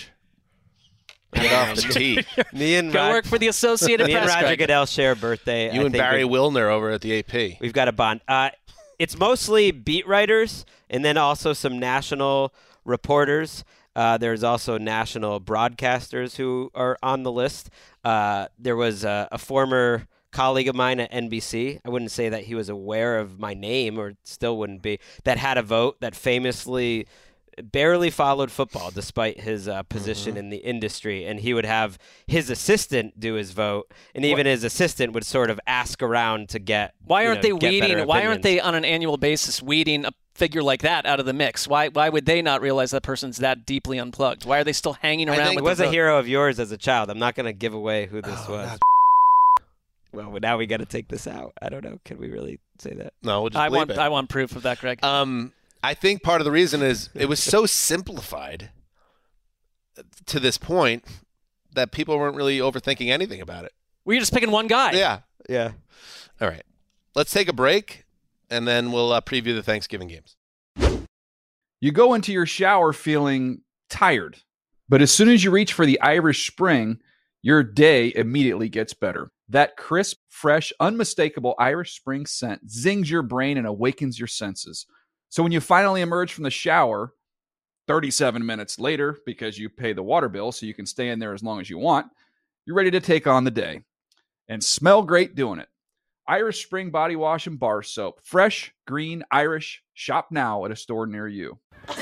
Get off the teat. Me and Go Rod- work for the Associated Me and Press. Roger Greg. Goodell share a birthday. You I and think Barry we've- Wilner over at the A P. We've got a bond. Uh, it's mostly beat writers and then also some national reporters. Uh, there's also national broadcasters who are on the list. Uh, there was a, a former colleague of mine at N B C. I wouldn't say that he was aware of my name or still wouldn't be, that had a vote that famously barely followed football despite his uh, position Mm-hmm. in the industry, and he would have his assistant do his vote, and even his assistant would sort of ask around to get Why you aren't know, they get better weeding? Why aren't opinions. they on an annual basis weeding a figure like that out of the mix? Why why would they not realize that person's that deeply unplugged? Why are they still hanging around I with think the was a vote? hero of yours as a child. I'm not going to give away who this Oh, was. Well, now we got to take this out. I don't know. Can we really say that? No, we'll just I bleep want it. I want proof of that, Greg. Um, I think part of the reason is it was so simplified to this point that people weren't really overthinking anything about it. Were you just picking one guy? Yeah. Yeah. All right. Let's take a break, and then we'll uh, preview the Thanksgiving games. You go into your shower feeling tired, but as soon as you reach for the Irish Spring, your day immediately gets better. That crisp, fresh, unmistakable Irish Spring scent zings your brain and awakens your senses. So when you finally emerge from the shower, thirty-seven minutes later, because you pay the water bill so you can stay in there as long as you want, you're ready to take on the day and smell great doing it. Irish Spring Body Wash and Bar Soap. Fresh, green, Irish. Shop now at a store near you.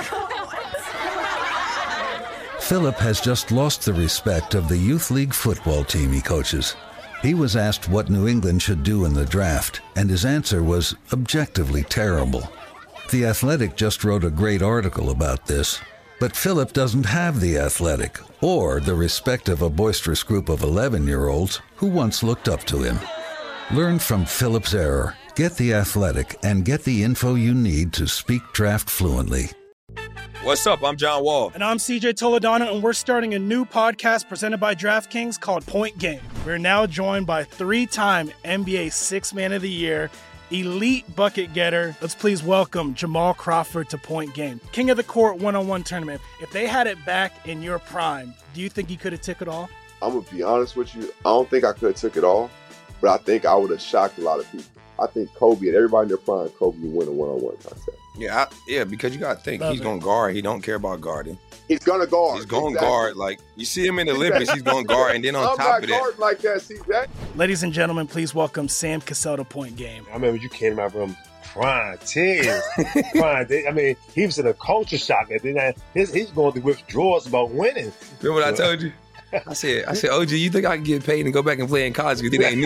Philip has just lost the respect of the youth league football team he coaches. He was asked what New England should do in the draft, and his answer was objectively terrible. The Athletic just wrote a great article about this, but Philip doesn't have The Athletic or the respect of a boisterous group of eleven-year-olds who once looked up to him. Learn from Philip's error, get The Athletic, and get the info you need to speak draft fluently. What's up? I'm John Wall. And I'm C J Toledano, and we're starting a new podcast presented by DraftKings called Point Game. We're now joined by three-time N B A Sixth Man of the Year, elite bucket getter. Let's please welcome Jamal Crawford to Point Game. King of the Court one-on-one tournament. If they had it back in your prime, do you think you could have took it all? I'm going to be honest with you. I don't think I could have took it all, but I think I would have shocked a lot of people. I think Kobe and everybody in their prime, Kobe would win a one-on-one contest. Yeah, I, yeah, because you got to think Love he's it. going to guard. He don't care about guarding. He's going to guard. He's going to Exactly. guard. Like, you see him in the Olympics, he's going to guard. And then on I'm top not of that, guarding like that, C J. Ladies and gentlemen, please welcome Sam Cassell to Point Game. I remember you came to my room crying, tears, crying. I mean, he was in a culture shock. And then I, his, he's going through withdrawals about winning. remember what I told you? I said, I said, O G, you think I can get paid and go back and play in college because it ain't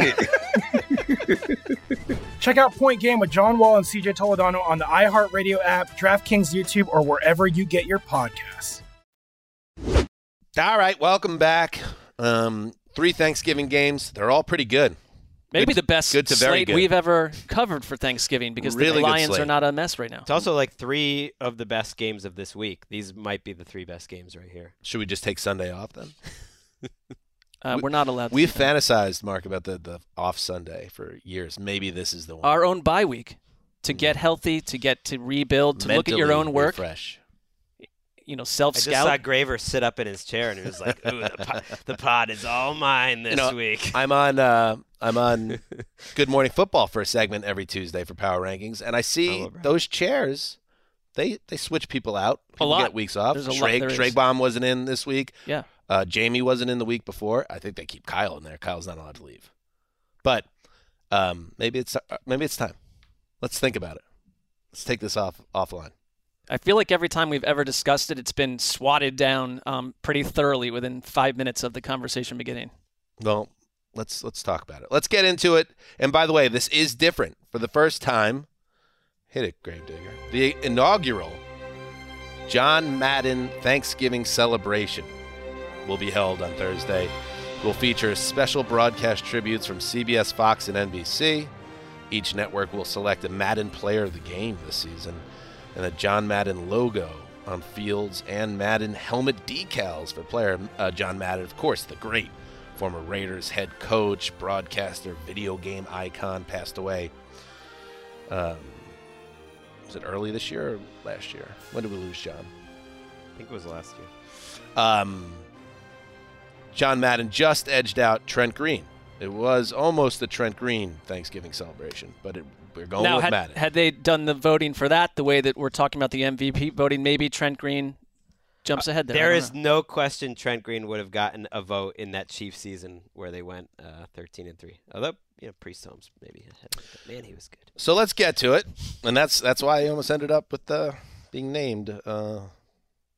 it? Check out Point Game with John Wall and C J Toledano on the iHeartRadio app, DraftKings YouTube, or wherever you get your podcasts. All right, welcome back. Um, three Thanksgiving games. They're all pretty good. Maybe Good- the best good to very slate good. we've ever covered for Thanksgiving because Really the good Lions slate. are not a mess right now. It's also like three of the best games of this week. These might be the three best games right here. Should we just take Sunday off then? Uh, we're not allowed to. We've do that. fantasized, Mark, about the, the off Sunday for years. Maybe this is the one. Our own bye week to get healthy, to get to rebuild, to look at your Mentally own work. refresh. You know, I just self-scout. saw Graver sit up in his chair, and he was like, "Ooh, the pod, the pod is all mine this You know, week." I'm on uh, I'm on Good Morning Football for a segment every Tuesday for Power Rankings, and I see love that. those chairs. They they switch people out. People lot. get weeks off. There's a lot- Schrag, there is. Schragbom wasn't in this week. Yeah. Uh, Jamie wasn't in the week before. I think they keep Kyle in there. Kyle's not allowed to leave. But um, maybe it's uh, maybe it's time. Let's think about it. Let's take this off offline. I feel like every time we've ever discussed it, it's been swatted down um, pretty thoroughly within five minutes of the conversation beginning. Well, let's let's talk about it. Let's get into it. And by the way, this is different. For the first time, hit it, Gravedigger. The inaugural John Madden Thanksgiving celebration will be held on Thursday. It will feature special broadcast tributes from C B S, Fox, and N B C. Each network will select a Madden player of the game this season, and a John Madden logo on fields and Madden helmet decals for player uh, John Madden, of course, the great former Raiders head coach, broadcaster, video game icon, passed away. Um, was it early this year or last year? When did we lose John? I think it was last year. Um, John Madden just edged out Trent Green. It was almost a Trent Green Thanksgiving celebration, but it, we're going now, with had, Madden. had they done the voting for that the way that we're talking about the M V P voting, maybe Trent Green jumps ahead there. I There don't is know. no question Trent Green would have gotten a vote in that Chiefs season where they went uh, thirteen and three. Although, you know, Priest Holmes maybe ahead of it. Man, he was good. So let's get to it, and that's that's why he almost ended up with uh, being named uh,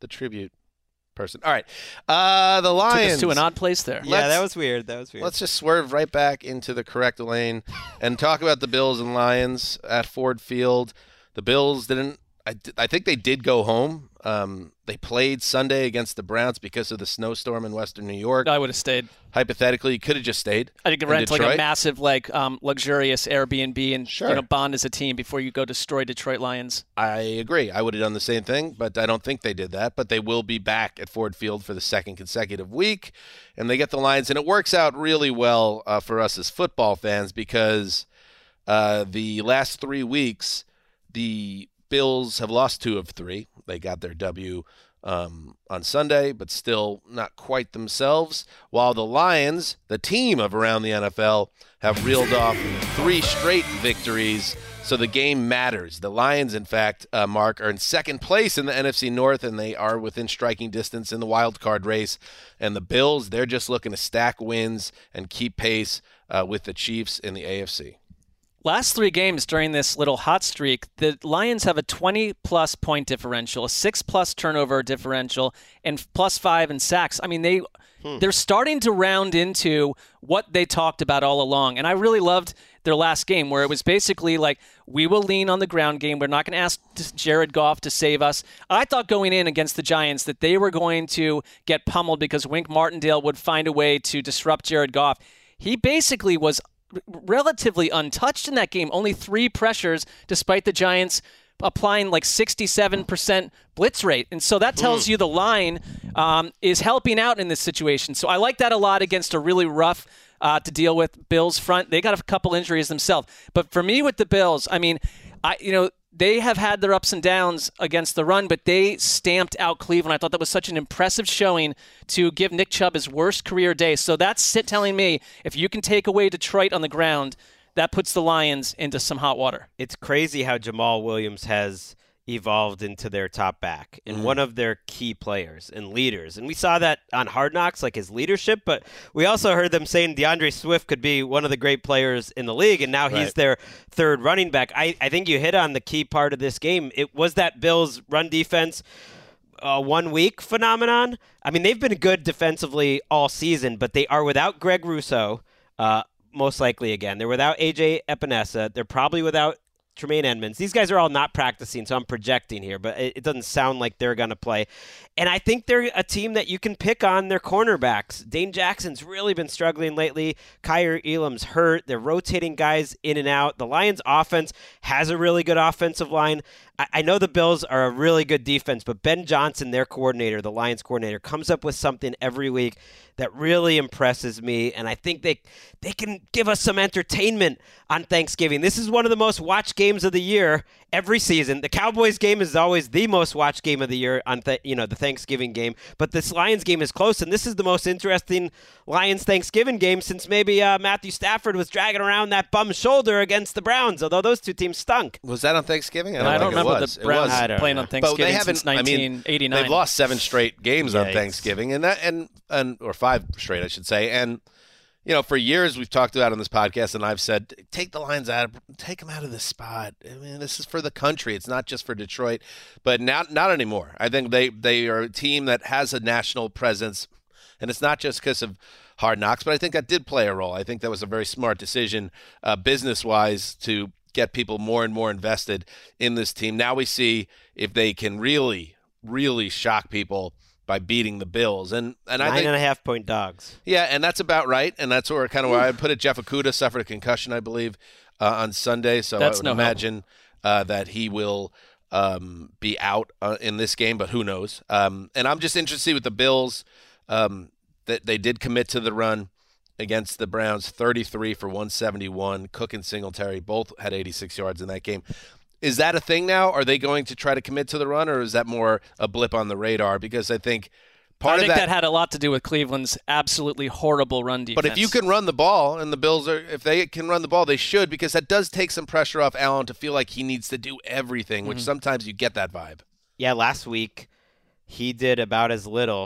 the tribute person. All right. Uh, the Lions. Took us to an odd place there. Yeah, that was weird. That was weird. Let's just swerve right back into the correct lane and talk about the Bills and Lions at Ford Field. The Bills didn't I, I think they did go home. Um, they played Sunday against the Browns because of the snowstorm in Western New York. I would have stayed. Hypothetically, you could have just stayed. I think rent like a massive, like um, luxurious Airbnb and sure. you know, bond as a team before you go destroy Detroit Lions. I agree. I would have done the same thing, but I don't think they did that. But they will be back at Ford Field for the second consecutive week, and they get the Lions. And it works out really well uh, for us as football fans because uh, the last three weeks, the Bills have lost two of three. They got their W um, on Sunday, but still not quite themselves. While the Lions, the team of around the N F L, have reeled off three straight victories. So the game matters. The Lions, in fact, uh, Mark, are in second place in the N F C North, and they are within striking distance in the wild card race. And the Bills, they're just looking to stack wins and keep pace uh, with the Chiefs in the A F C. Last three games during this little hot streak, the Lions have a twenty-plus point differential, a six-plus turnover differential, and plus five in sacks. I mean, they, hmm. they're starting to round into what they talked about all along. And I really loved their last game where it was basically like, we will lean on the ground game. We're not going to ask Jared Goff to save us. I thought going in against the Giants that they were going to get pummeled because Wink Martindale would find a way to disrupt Jared Goff. He basically was relatively untouched in that game. Only three pressures, despite the Giants applying like sixty-seven percent blitz rate. And so that tells you the line um, is helping out in this situation. So I like that a lot against a really rough uh, to deal with Bills front. They got a couple injuries themselves. But for me with the Bills, I mean, I you know, they have had their ups and downs against the run, but they stamped out Cleveland. I thought that was such an impressive showing to give Nick Chubb his worst career day. So that's telling me if you can take away Detroit on the ground, that puts the Lions into some hot water. It's crazy how Jamal Williams has evolved into their top back and mm-hmm. one of their key players and leaders. And we saw that on Hard Knocks, like his leadership, but we also heard them saying DeAndre Swift could be one of the great players in the league, and now right. he's their third running back. I, I think you hit on the key part of this game. It was that Bills run defense uh, one week phenomenon. I mean, they've been good defensively all season, but they are without Greg Rousseau, uh, most likely again. They're without A J Epinesa. They're probably without Tremaine Edmonds. These guys are all not practicing, so I'm projecting here, but it, it doesn't sound like they're going to play. And I think they're a team that you can pick on their cornerbacks. Dane Jackson's really been struggling lately. Kyer Elam's hurt. They're rotating guys in and out. The Lions' offense has a really good offensive line. I, I know the Bills are a really good defense, but Ben Johnson, their coordinator, the Lions coordinator, comes up with something every week that really impresses me, and I think they they can give us some entertainment on Thanksgiving. This is one of the most watched games of the year every season. The Cowboys game is always the most watched game of the year on th- you know the Thanksgiving game, but this Lions game is close, and this is the most interesting Lions Thanksgiving game since maybe uh, Matthew Stafford was dragging around that bum shoulder against the Browns, although those two teams stunk. Was that on Thanksgiving? I don't, I don't remember was. the Browns playing on Thanksgiving but they haven't, since nineteen eighty-nine. I mean, they've lost seven straight games Yikes. on Thanksgiving, and that and and or five straight, I should say. And you know, for years we've talked about on this podcast, and I've said, take the Lions out, of, take them out of this spot. I mean, this is for the country. It's not just for Detroit. But not not anymore. I think they they are a team that has a national presence, and it's not just because of Hard Knocks, but I think that did play a role. I think that was a very smart decision, uh, business-wise, to get people more and more invested in this team. Now we see if they can really, really shock people by beating the Bills. And and Nine I think, and a half point dogs. Yeah, and that's about right. And that's where kind of where I put it. Jeff Okudah suffered a concussion, I believe, uh, on Sunday. So that's I would no imagine uh, that he will um, be out uh, in this game, but who knows? Um, and I'm just interested with the Bills um, that they did commit to the run against the Browns, thirty-three for one seventy-one. Cook and Singletary both had eighty-six yards in that game. Is that a thing now? Are they going to try to commit to the run, or is that more a blip on the radar? Because I think part I think of that, that had a lot to do with Cleveland's absolutely horrible run defense. But if you can run the ball, and the Bills are, if they can run the ball, they should, because that does take some pressure off Allen to feel like he needs to do everything, which mm-hmm. sometimes you get that vibe. Yeah, last week he did about as little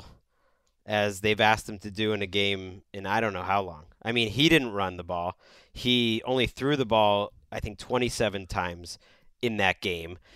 as they've asked him to do in a game in I don't know how long. I mean, he didn't run the ball. He only threw the ball, I think, twenty-seven times in that game.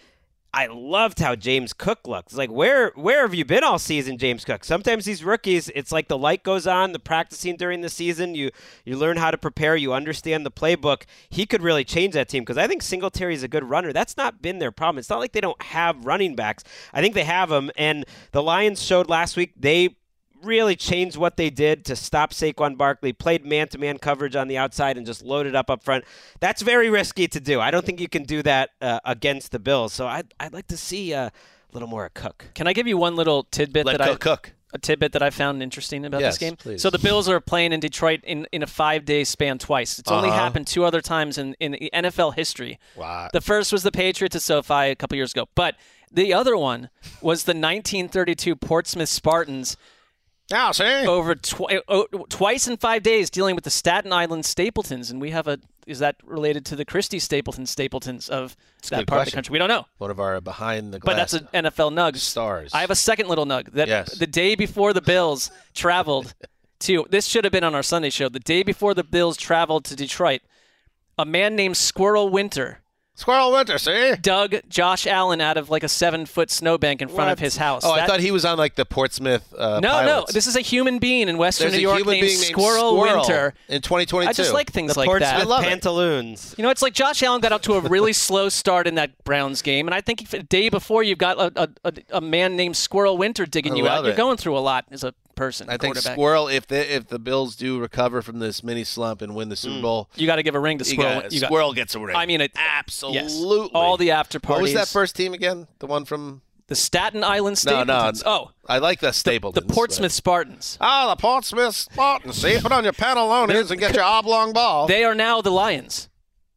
I loved how James Cook looks. Like, where where have you been all season, James Cook? Sometimes these rookies, it's like the light goes on, the practicing during the season, you you learn how to prepare, you understand the playbook. He could really change that team because I think Singletary is a good runner. That's not been their problem. It's not like they don't have running backs. I think they have them, and the Lions showed last week they really changed what they did to stop Saquon Barkley, played man-to-man coverage on the outside, and just loaded up up front. That's very risky to do. I don't think you can do that uh, against the Bills. So I'd, I'd like to see uh, a little more of Cook. Can I give you one little tidbit Let that Cook I cook. a tidbit that I found interesting about Yes, this game? please. So the Bills are playing in Detroit in, in a five-day span twice. It's only Uh-huh. happened two other times in, in N F L history. Wow. The first was the Patriots at SoFi a couple years ago. But the other one was the nineteen thirty-two Portsmouth Spartans. Oh, see? Over twi- oh, twice in five days dealing with the Staten Island Stapletons. And we have a, is that related to the Christie Stapleton Stapletons of It's a that good part of question. the country? We don't know. One of our behind the glass But that's an N F L nug. stars. I have a second little nug. That Yes. the day before the Bills traveled to, this should have been on our Sunday show, the day before the Bills traveled to Detroit, a man named Squirrel Winter Squirrel Winter, see? dug Josh Allen out of like a seven-foot snowbank in front What? of his house. Oh, I That- thought he was on like the Portsmouth uh, No, Pilots. no. This is a human being in Western There's New a York human named being named Squirrel, Squirrel Winter. in twenty twenty-two. I just like things The like Portsmouth that. I love it. Pantaloons. You know, it's like Josh Allen got out to a really slow start in that Browns game, and I think if the day before you've got a, a, a, a man named Squirrel Winter digging I you love out, you're it. going through a lot as a person. I think quarterback. Squirrel, if the if the Bills do recover from this mini slump and win the Super Bowl, You got to give a ring to you Squirrel. got- You got- Squirrel gets a ring. I mean, it, absolutely. yes. All the after What parties. was that first team again? The one from The Staten Island No, no. Stapletons. Oh, I like the Stapletons. the Portsmouth Spartans. Oh, the Portsmouth Spartans. See, put on your pantalones and get your oblong ball. They are now the Lions.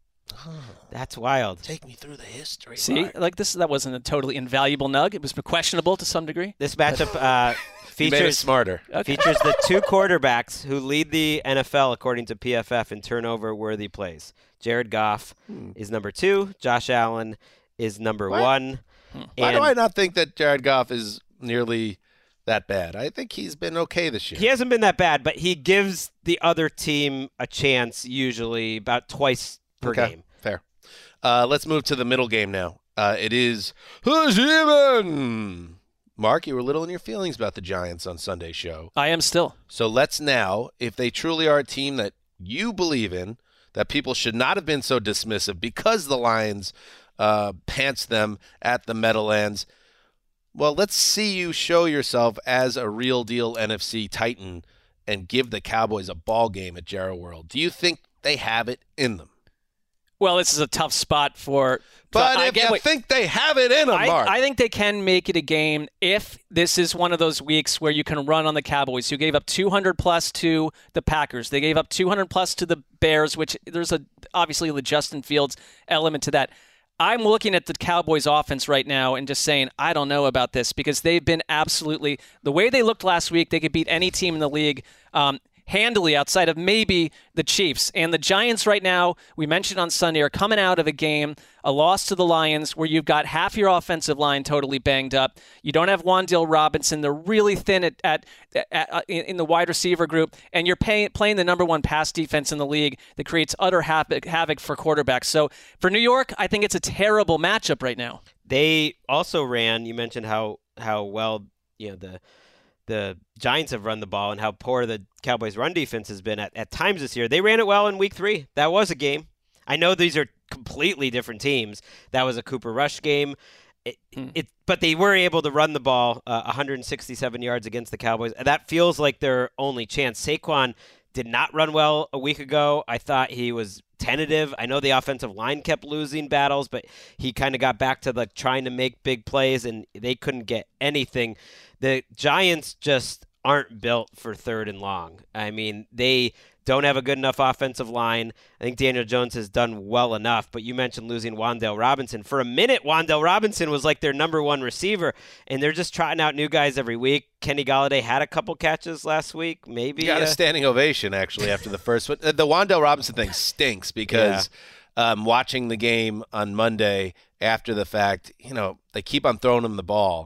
That's wild. Take me through the history. See, Mark. like this, that wasn't a totally invaluable nug. It was questionable to some degree. This matchup uh, You made it features smarter. features the two quarterbacks who lead the N F L according to P F F in turnover-worthy plays. Jared Goff is number two. Josh Allen is number What? one. Why do And I not think that Jared Goff is nearly that bad? I think he's been okay this year. he hasn't been that bad, but he gives the other team a chance usually about twice per Okay, game. fair. Uh, let's move to the middle game now. Uh, it is who's even. Mark, you were a little in your feelings about the Giants on Sunday's show. I am still. So let's now, if they truly are a team that you believe in, that people should not have been so dismissive because the Lions uh, pants them at the Meadowlands. Well, let's see you show yourself as a real deal N F C Titan and give the Cowboys a ball game at Jerry World. Do you think they have it in them? Well, this is a tough spot for. But I if get you what- think they have it in them, I, Mark. I think they can make it a game if this is one of those weeks where you can run on the Cowboys, who gave up two hundred plus to the Packers. They gave up two hundred plus to the Bears, which there's a obviously the Justin Fields element to that. I'm looking at the Cowboys offense right now and just saying, I don't know about this because they've been absolutely – the way they looked last week, they could beat any team in the league um, handily outside of maybe the Chiefs. And the Giants right now, we mentioned on Sunday, are coming out of a game, a loss to the Lions, where you've got half your offensive line totally banged up. You don't have Wan'Dale Robinson. They're really thin at, at, at, at in the wide receiver group, and you're pay, playing the number one pass defense in the league that creates utter havoc, havoc for quarterbacks. So for New York, I think it's a terrible matchup right now. They also ran. You mentioned how how well you know the the Giants have run the ball and how poor the Cowboys' run defense has been at, at times this year. They ran it well in Week Three. That was a game. I know these are completely different teams. That was a Cooper Rush game. It, Hmm. it, but they were able to run the ball uh, one hundred sixty-seven yards against the Cowboys. That feels like their only chance. Saquon did not run well a week ago. I thought he was tentative. I know the offensive line kept losing battles, but he kind of got back to like trying to make big plays, and they couldn't get anything. The Giants just aren't built for third and long. I mean, they don't have a good enough offensive line. I think Daniel Jones has done well enough, but you mentioned losing Wan'Dale Robinson. For a minute, Wan'Dale Robinson was like their number one receiver, and they're just trotting out new guys every week. Kenny Golladay had a couple catches last week, maybe. He got uh, a standing ovation, actually, after the first one. The Wan'Dale Robinson thing stinks because um, watching the game on Monday after the fact, you know, they keep on throwing him the ball.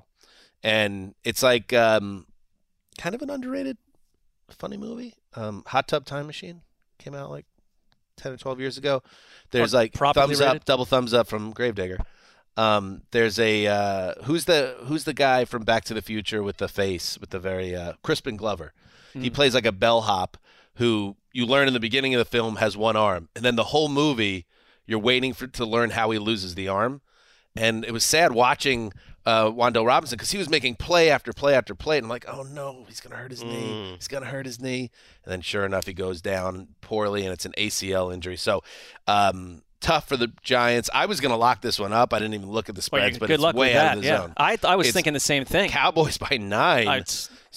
And it's like um, kind of an underrated, funny movie. Um, Hot Tub Time Machine came out like ten or twelve years ago. There's Or like properly thumbs rated? up, double thumbs up from Gravedigger. Um, there's a uh, who's the who's the guy from Back to the Future with the face with the very uh, Crispin Glover. Mm. He plays like a bellhop who you learn in the beginning of the film has one arm, and then the whole movie you're waiting for to learn how he loses the arm. And it was sad watching uh, Wan'Dale Robinson because he was making play after play after play, and I'm like, oh no, he's gonna hurt his mm. knee. He's gonna hurt his knee, and then sure enough, he goes down poorly, and it's an A C L injury. So. Um, Tough for the Giants. I was going to lock this one up. I didn't even look at the spreads, well, but good it's luck way with out that. of the yeah. zone. I I was it's thinking the same thing. Cowboys by nine. I,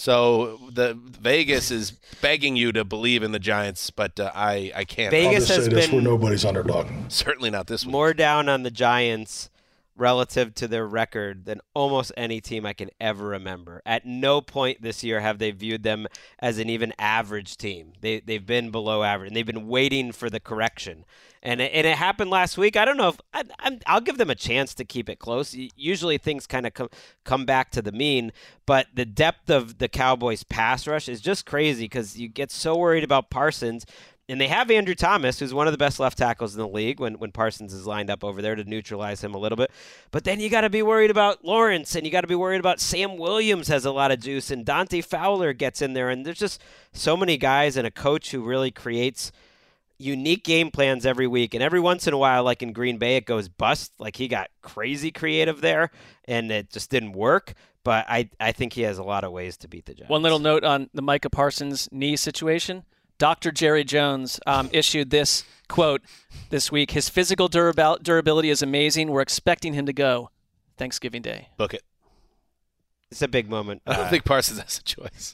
so the Vegas is begging you to believe in the Giants, but uh, I I can't. Vegas I'll has say this, been we're nobody's underdog. Certainly not this one. More down on the Giants relative to their record than almost any team I can ever remember. At no point this year have they viewed them as an even average team. They, they've been below average, and they've been waiting for the correction. And it, and it happened last week. I don't know if I, I'm, I'll give them a chance to keep it close. Usually things kind of come come back to the mean, but the depth of the Cowboys' pass rush is just crazy because you get so worried about Parsons. And they have Andrew Thomas, who's one of the best left tackles in the league when, when Parsons is lined up over there to neutralize him a little bit. But then you got to be worried about Lawrence, and you got to be worried about Sam Williams has a lot of juice, and Dante Fowler gets in there. And there's just so many guys and a coach who really creates unique game plans every week. And every once in a while, like in Green Bay, it goes bust. Like he got crazy creative there, and it just didn't work. But I, I think he has a lot of ways to beat the Giants. One little note on the Micah Parsons knee situation. Doctor Jerry Jones um, issued this quote this week. His physical durabil- durability is amazing. We're expecting him to go Thanksgiving Day. Book it. It's a big moment. I don't uh, think Parsons has a choice.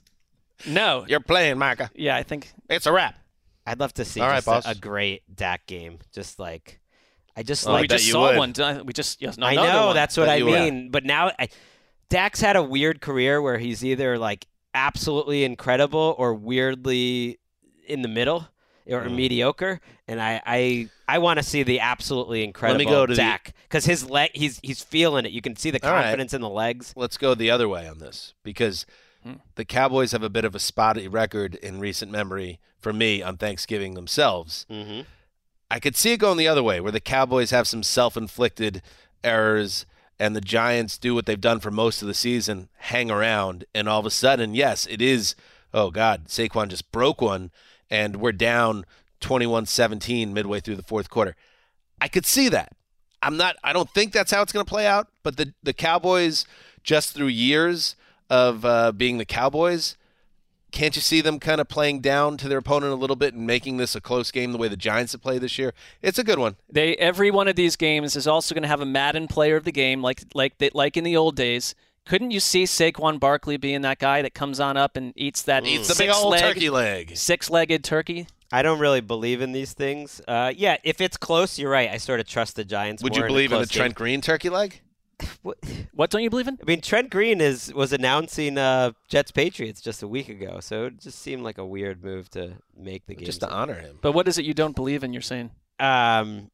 No. You're playing, Micah. Yeah, I think. It's a wrap. I'd love to see All just right, a, a great Dak game. Just like, I just oh, like. We just saw would. one. We just, yes, no, I know, one. that's what bet I mean. Would. But now, I, Dak's had a weird career where he's either like absolutely incredible or weirdly in the middle. Or mm. mediocre, and I I, I want to see the absolutely incredible Let me go to Dak because his leg he's he's feeling it. You can see the confidence right. in the legs. Let's go the other way on this because hmm. the Cowboys have a bit of a spotty record in recent memory for me on Thanksgiving themselves. Mm-hmm. I could see it going the other way where the Cowboys have some self-inflicted errors and the Giants do what they've done for most of the season, hang around, and all of a sudden, yes, it is. Oh God, Saquon just broke one. And we're down twenty-one seventeen midway through the fourth quarter. I could see that. I'm not. I don't think that's how it's going to play out. But the the Cowboys, just through years of uh, being the Cowboys, can't you see them kind of playing down to their opponent a little bit and making this a close game the way the Giants have played this year? It's a good one. They every one of these games is also going to have a Madden player of the game, like like they, like in the old days. Couldn't you see Saquon Barkley being that guy that comes on up and eats that mm. eats the big old turkey leg, six-legged turkey? I don't really believe in these things. Uh, yeah, if it's close, you're right. I sort of trust the Giants. Would more you believe in, in the Trent Green turkey leg? what? What don't you believe in? I mean, Trent Green is was announcing uh, Jets Patriots just a week ago, so it just seemed like a weird move to make the game. Just to honor him. But what is it you don't believe in? You're saying? Um.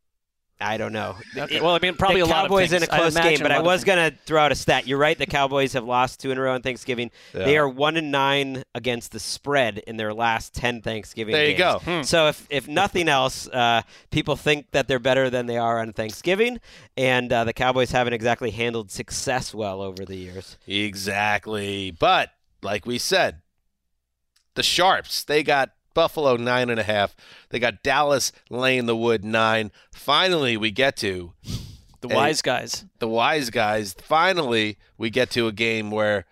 I don't know. Okay. Well, I mean, probably the a lot Cowboys of things. in a close game, but I was going to throw out a stat. You're right. The Cowboys have lost two in a row on Thanksgiving. Yeah. They are one and nine against the spread in their last ten Thanksgiving there games. There you go. Hmm. So if if nothing else, uh, people think that they're better than they are on Thanksgiving, and uh, the Cowboys haven't exactly handled success well over the years. Exactly. But like we said, the Sharps, they got Buffalo nine and a half. They got Dallas laying the wood nine. Finally, we get to the wise a, guys. The wise guys. Finally, we get to a game where,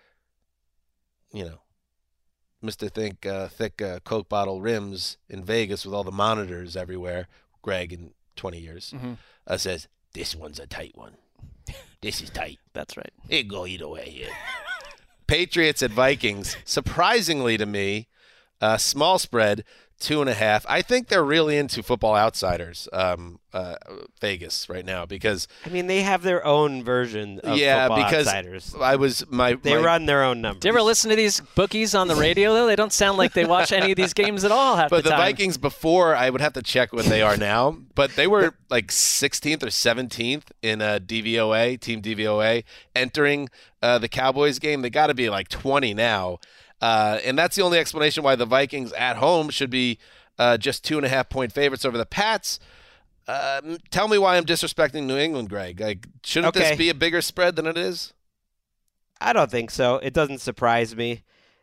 you know, Mister Think uh, thick uh, Coke bottle rims in Vegas with all the monitors everywhere. Greg in twenty years mm-hmm. uh, says this one's a tight one. This is tight. That's right. It go either way here. Patriots at Vikings. Surprisingly to me. Uh, small spread, two and a half. I think they're really into Football Outsiders, um, uh, Vegas right now because I mean they have their own version of yeah, Football because Outsiders. I was my they my, run their own numbers. Do you ever listen to these bookies on the radio though? They don't sound like they watch any of these games at all half but the time. time. But the Vikings before, I would have to check what they are now, but they were like sixteenth or seventeenth in a D V O A, Team D V O A, entering uh, the Cowboys game. They got to be like twenty now. Uh, and that's the only explanation why the Vikings at home should be uh, just two and a half point favorites over the Pats. Um, tell me why I'm disrespecting New England, Greg. Like, shouldn't Okay. this be a bigger spread than it is? I don't think so. It doesn't surprise me.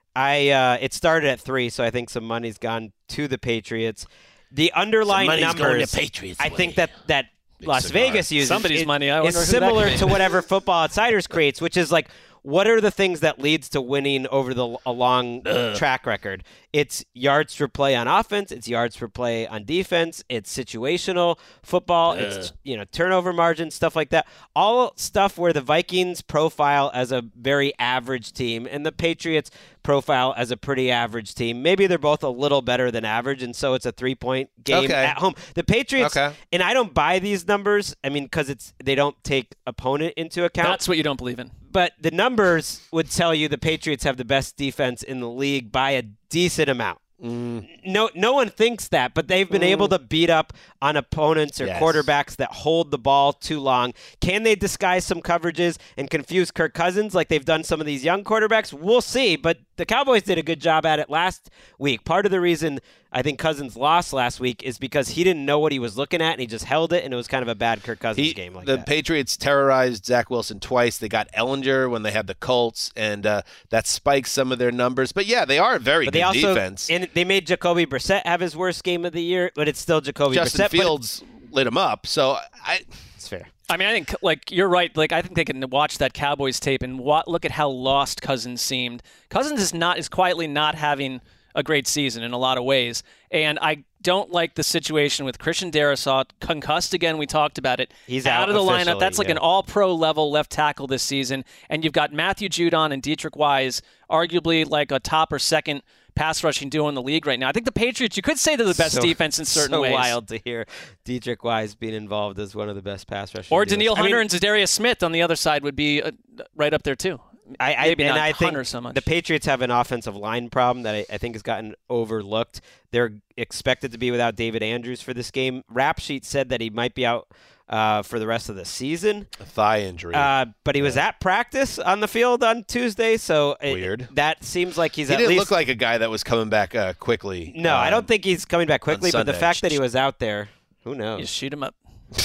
I uh, it started at three, so I think some money's gone to the Patriots. The underlying Some money's going numbers, to Patriots I way. think that that Las cigar. Vegas uses Somebody's it- money. I is wonder who that similar could be. to whatever Football Outsiders creates, which is like, what are the things that leads to winning over the a long Ugh. track record? It's yards per play on offense. It's yards per play on defense. It's situational football. It's Ugh. you know turnover margin, stuff like that. All stuff where the Vikings profile as a very average team and the Patriots profile as a pretty average team. Maybe they're both a little better than average, and so it's a three-point game Okay. at home. The Patriots, Okay. and I don't buy these numbers. I mean, because it's they don't take opponent into account. That's what you don't believe in. But the numbers would tell you the Patriots have the best defense in the league by a decent amount. Mm. No, no one thinks that, but they've been able to beat up on opponents or Yes. quarterbacks that hold the ball too long. Can they disguise some coverages and confuse Kirk Cousins like they've done some of these young quarterbacks? We'll see, but the Cowboys did a good job at it last week. Part of the reason I think Cousins lost last week is because he didn't know what he was looking at, and he just held it, and it was kind of a bad Kirk Cousins He- game like the that. Patriots terrorized Zach Wilson twice. They got Ellinger when they had the Colts, and uh, that spikes some of their numbers. But yeah, they are a very But good they also defense. and they made Jacoby Brissett have his worst game of the year, but it's still Jacoby Justin Brissett. but Fields lit him up. So I, it's fair. I mean, I think like you're right. Like I think they can watch that Cowboys tape and wa- look at how lost Cousins seemed. Cousins is not is quietly not having a great season in a lot of ways, and I don't like the situation with Christian Darrisaw concussed again. We talked about it. He's out out of the lineup. officially, That's like yeah. an All-Pro level left tackle this season, and you've got Matthew Judon and Dietrich Wise, arguably like a top or second pass rushing duo in the league right now. I think the Patriots, you could say they're the best So- defense in certain so ways. wild to hear Dietrich Wise being involved as one of the best pass rushers. Or Daniil Hunter and Zadarius Smith on the other side would be uh, right up there too. I, I, Maybe and not I think Hunter so much. the Patriots have an offensive line problem that I, I think has gotten overlooked. They're expected to be without David Andrews for this game. Rap Sheet said that he might be out uh, for the rest of the season. a thigh injury. Uh, but he was at practice on the field on Tuesday, so it- Weird. that seems like he's he at didn't least look like a guy that was coming back uh, quickly. No, I um, don't think he's coming back quickly, but the Sunday. fact that he was out there, who knows? You shoot him up.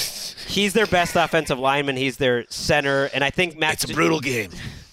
He's their best offensive lineman. He's their center, and I think Max. It's a brutal game.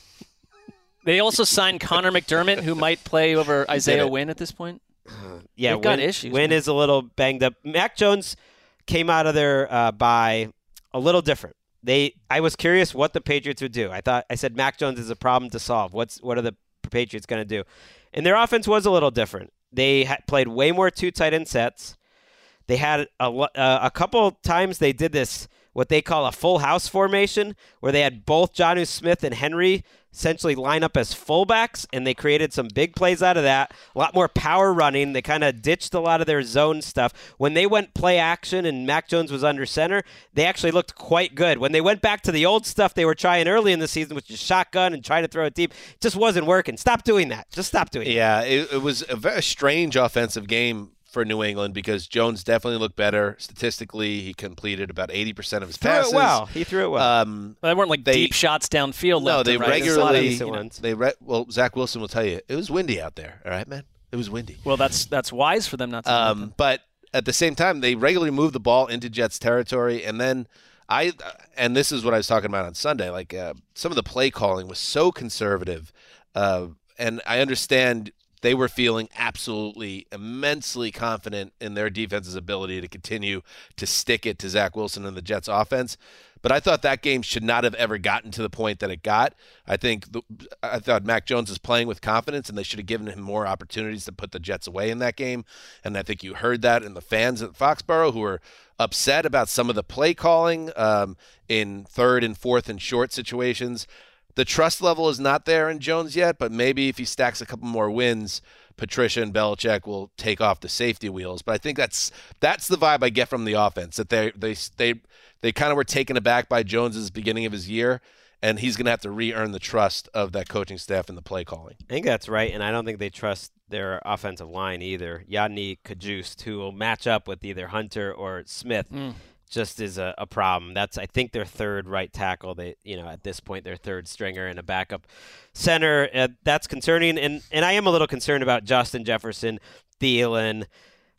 They also signed Connor McDermott, who might play over Isaiah it. Wynn at this point. Yeah, They've got Wynn, issues, Wynn man. is a little banged up. Mac Jones came out of their uh, bye a little different. They, I was curious what the Patriots would do. I thought I said Mac Jones is a problem to solve. What's what are the Patriots going to do? And their offense was a little different. They had played way more two tight end sets. They had a lo- uh, a couple times they did this what they call a full house formation, where they had both Jonnu Smith and Henry essentially line up as fullbacks, and they created some big plays out of that. A lot more power running. They kind of ditched a lot of their zone stuff. When they went play action and Mac Jones was under center, they actually looked quite good. When they went back to the old stuff they were trying early in the season, which is shotgun and trying to throw it deep, it just wasn't working. Stop doing that. Just stop doing it. Yeah, it, it was a very strange offensive game for New England because Jones definitely looked better statistically. He completed about eighty percent of his Threw passes. it well. He threw it well. Um, Well, they weren't like They- deep shots downfield. no, left they and right. There's a lot of regularly. decent ones. They re- well, Zach Wilson will tell you it was windy out there. All right, man, it was windy. Well, that's that's wise for them not to. do Um, but at the same time, they regularly move the ball into Jets territory, and then I and this is what I was talking about on Sunday. Like uh, some of the play calling was so conservative, uh, and I understand they were feeling absolutely immensely confident in their defense's ability to continue to stick it to Zach Wilson and the Jets offense. But I thought that game should not have ever gotten to the point that it got. I think the, I thought Mac Jones is playing with confidence, and they should have given him more opportunities to put the Jets away in that game. And I think you heard that in the fans at Foxborough who were upset about some of the play calling um, in third and fourth and short situations. The trust level is not there in Jones yet, but maybe if he stacks a couple more wins, Patricia and Belichick will take off the safety wheels. But I think that's that's the vibe I get from the offense, that they they they they kind of were taken aback by Jones's beginning of his year, and he's going to have to re-earn the trust of that coaching staff and the play calling. I think that's right, and I don't think they trust their offensive line either. Yadni Kajust, who will match up with either Hunter or Smith, Mm. just is a, a problem. That's I think their third right tackle. They, you know, at this point, their third stringer and a backup center. Uh, that's concerning, and and I am a little concerned about Justin Jefferson, Thielen,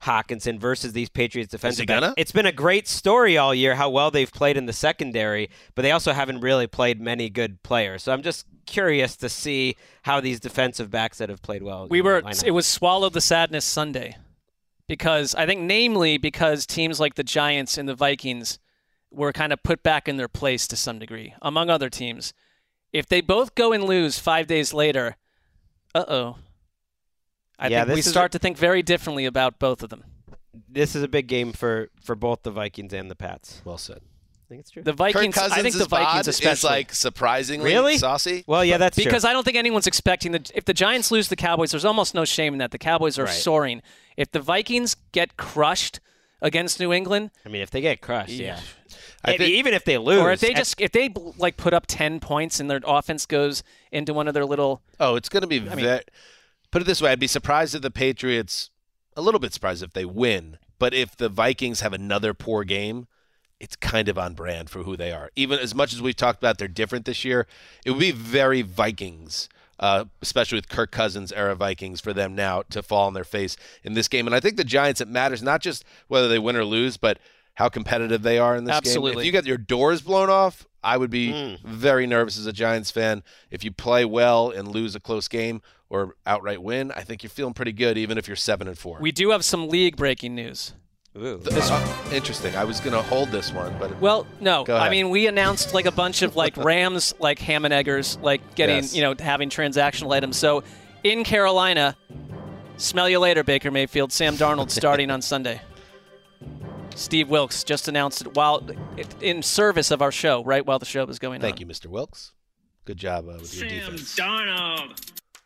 Hawkinson versus these Patriots defensive gonna? backs. It's been a great story all year how well they've played in the secondary, but they also haven't really played many good players. So I'm just curious to see how these defensive backs that have played well. We were. line up. It was Swallow the Sadness Sunday, because I think, namely, because teams like the Giants and the Vikings were kind of put back in their place to some degree, among other teams. If they both go and lose five days later, uh-oh. I Yeah, think we this is start a- to think very differently about both of them. This is a big game for, for both the Vikings and the Pats. Well said. I think it's true. The Vikings, Kirk Cousins I think the is bod Vikings especially. is like surprisingly Really? saucy. Well, yeah, that's because true. I don't think anyone's expecting that. If the Giants lose the Cowboys, there's almost no shame in that. The Cowboys are Right. soaring. If the Vikings get crushed against New England, I mean, if they get crushed, yeah. I If- think- even if they lose. or if they at- just if they like put up ten points and their offense goes into one of their little, Oh, it's going to be. I I mean- put it this way: I'd be surprised if the Patriots. A little bit surprised if they win, but if the Vikings have another poor game, it's kind of on brand for who they are. Even as much as we've talked about they're different this year, it would be very Vikings, uh, especially with Kirk Cousins era Vikings, for them now to fall on their face in this game. And I think the Giants, it matters not just whether they win or lose, but how competitive they are in this game. Absolutely. If you get your doors blown off, I would be Mm. very nervous as a Giants fan. If you play well and lose a close game or outright win, I think you're feeling pretty good, even if you're seven and four. we do have some league breaking news. Ooh. This, interesting. I was going to hold this one, but Well, no. Go I ahead. mean, we announced like a bunch of like Rams, like ham and eggers, like getting, Yes. you know, having transactional items. So in Carolina, smell you later, Baker Mayfield. Sam Darnold starting on Sunday. Steve Wilkes just announced it while in service of our show, right while the show was going thank on. you, Mister Wilkes. Good job uh, with your defense. Darnold.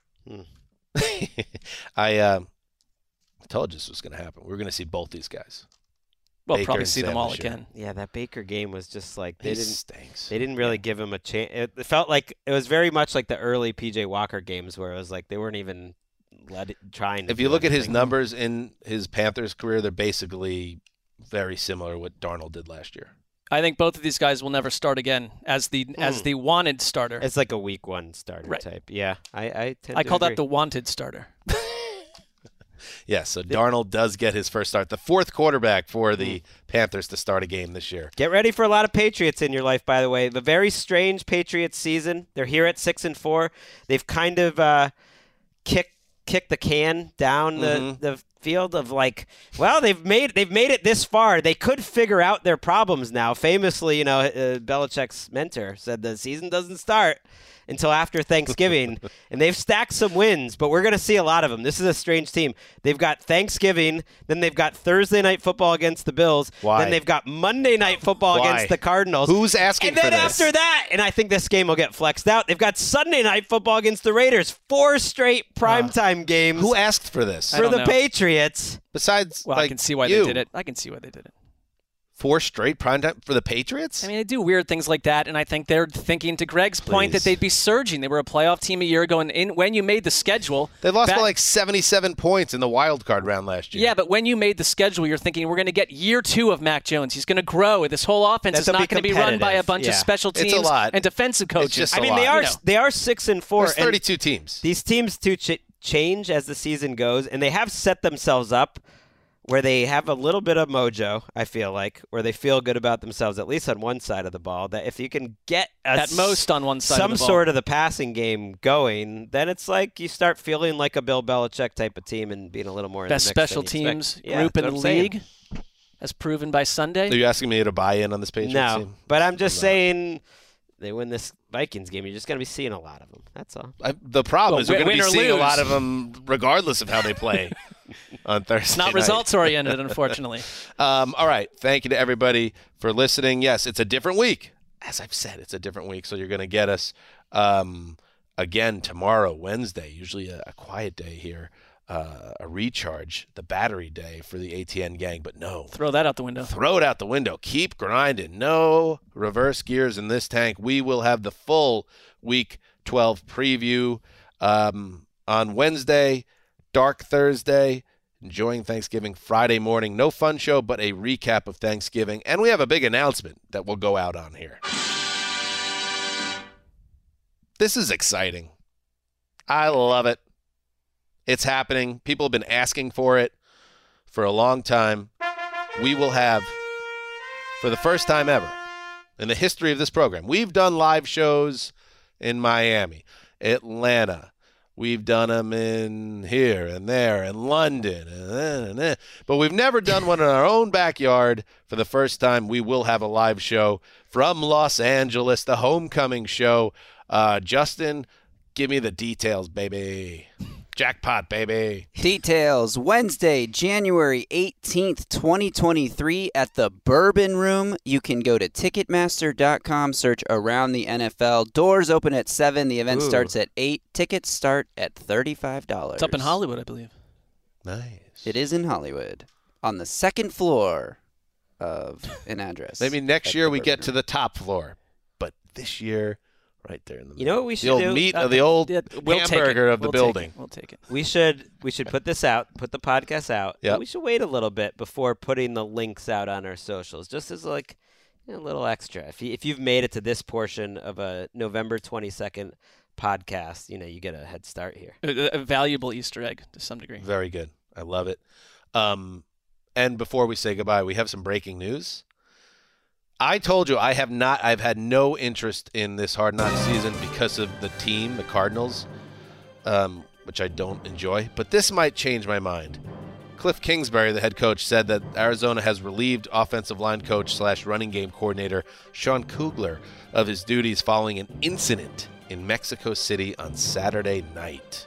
I uh, told you this was going to happen. We were going to see both these guys. We'll Baker probably and see them Sam all this year. again. Yeah, that Baker game was just like they He didn't stinks. they didn't really give him a chance. It it felt like it was very much like the early P J Walker games where it was like they weren't even let it, trying. To If you do look at his anything. numbers in his Panthers career, they're basically very similar to what Darnold did last year. I think both of these guys will never start again as the as Hmm. the wanted starter. It's like a week one starter Right. type. Yeah, I I, tend I to call agree. that the wanted starter. Yeah, so Darnold does get his first start. The fourth quarterback for the Panthers to start a game this year. Get ready for a lot of Patriots in your life, by the way. The very strange Patriots season. They're here at six and four. They've kind of uh, kicked kicked the can down the, Mhm. the field of like, well, they've made they've made it this far. They could figure out their problems now. Famously, you know, uh, Belichick's mentor said the season doesn't start until after Thanksgiving, and they've stacked some wins, but we're going to see a lot of them. This is a strange team. They've got Thanksgiving, then they've got Thursday night football against the Bills, Why? then they've got Monday night football Why? against the Cardinals. Who's asking And then for this? after that, and I think this game will get flexed out, they've got Sunday night football against the Raiders. Four straight primetime games Who asked for this? I for don't the know. Patriots. Besides, Well, like, I can see why you. they did it. I can see why they did it. Four straight primetime for the Patriots? I mean, they do weird things like that, and I think they're thinking, to Greg's point, that Please. they'd be surging. They were a playoff team a year ago, and in, when you made the schedule, They lost by back- like seventy-seven points in the wild card round last year. yeah, but when you made the schedule, you're thinking we're going to get year two of Mac Jones. He's going to grow. This whole offense That's is to not be going to be run by a competitive. bunch Yeah. of special It's a teams lot. and defensive coaches. just I a mean, lot. they are You know. they are six and four. There's and thirty-two teams. These teams do ch- change as the season goes, and they have set themselves up where they have a little bit of mojo, I feel like, where they feel good about themselves, at least on one side of the ball, that if you can get a At most on one side some of the ball. sort of the passing game going, then it's like you start feeling like a Bill Belichick type of team and being a little more in Best the mix special than you teams expect. Yeah, group in that's the what I'm saying. league, as proven by Sunday. Are you asking me to buy in on this Patriots No, team? but I'm just No. saying they win this Vikings game. You're just going to be seeing a lot of them. That's all. I, the problem Well, is we're win- going to be win or seeing a lose. lot of them regardless of how they play on Thursday It's not night. results oriented, unfortunately. Um, all right. Thank you to everybody for listening. Yes, it's a different week. As I've said, it's a different week, so you're going to get us um, again tomorrow, Wednesday, usually a, a quiet day here, uh, a recharge, the battery day for the A T N gang. But no, Throw that out the window. throw it out the window. Keep grinding. No reverse gears in this tank. We will have the full Week twelve preview um, on Wednesday, Dark Thursday, enjoying Thanksgiving Friday morning. No fun show, but a recap of Thanksgiving. And we have a big announcement that will go out on here. This is exciting. I love it. It's happening. People have been asking for it. for a long time, we will have, for the first time ever in the history of this program, we've done live shows in Miami, Atlanta. We've done them in here and there and London, and then, and then. But we've never done one in our own backyard. For the first time, we will have a live show from Los Angeles, the homecoming show. Uh, Justin, give me the details, baby. Jackpot, baby. Details, Wednesday, January eighteenth, twenty twenty-three at the Bourbon Room. You can go to Ticketmaster dot com, search Around the N F L. Doors open at seven. The event Ooh. starts at eight. Tickets start at thirty-five dollars. It's up in Hollywood, I believe. Nice. It is in Hollywood, on the second floor of an address. Maybe next at year the we Bourbon get Room. to the top floor. But this year, right there in the middle. You know what we The should old do? meat Uh, of the old yeah, we'll take it. hamburger of the We'll take building. it. We'll take it. We should we should put this out, put the podcast out. Yep. And we should wait a little bit before putting the links out on our socials, just as like you know, a little extra. If you, if you've made it to this portion of a November twenty-second podcast, you know you get a head start here. A, a valuable Easter egg to some degree. Very good. I love it. Um, and before we say goodbye, we have some breaking news. I told you I have not. I've had no interest in this Hard Knocks season because of the team, the Cardinals, um, which I don't enjoy. But this might change my mind. Cliff Kingsbury, the head coach, said that Arizona has relieved offensive line coach slash running game coordinator Sean Kugler of his duties following an incident in Mexico City on Saturday night.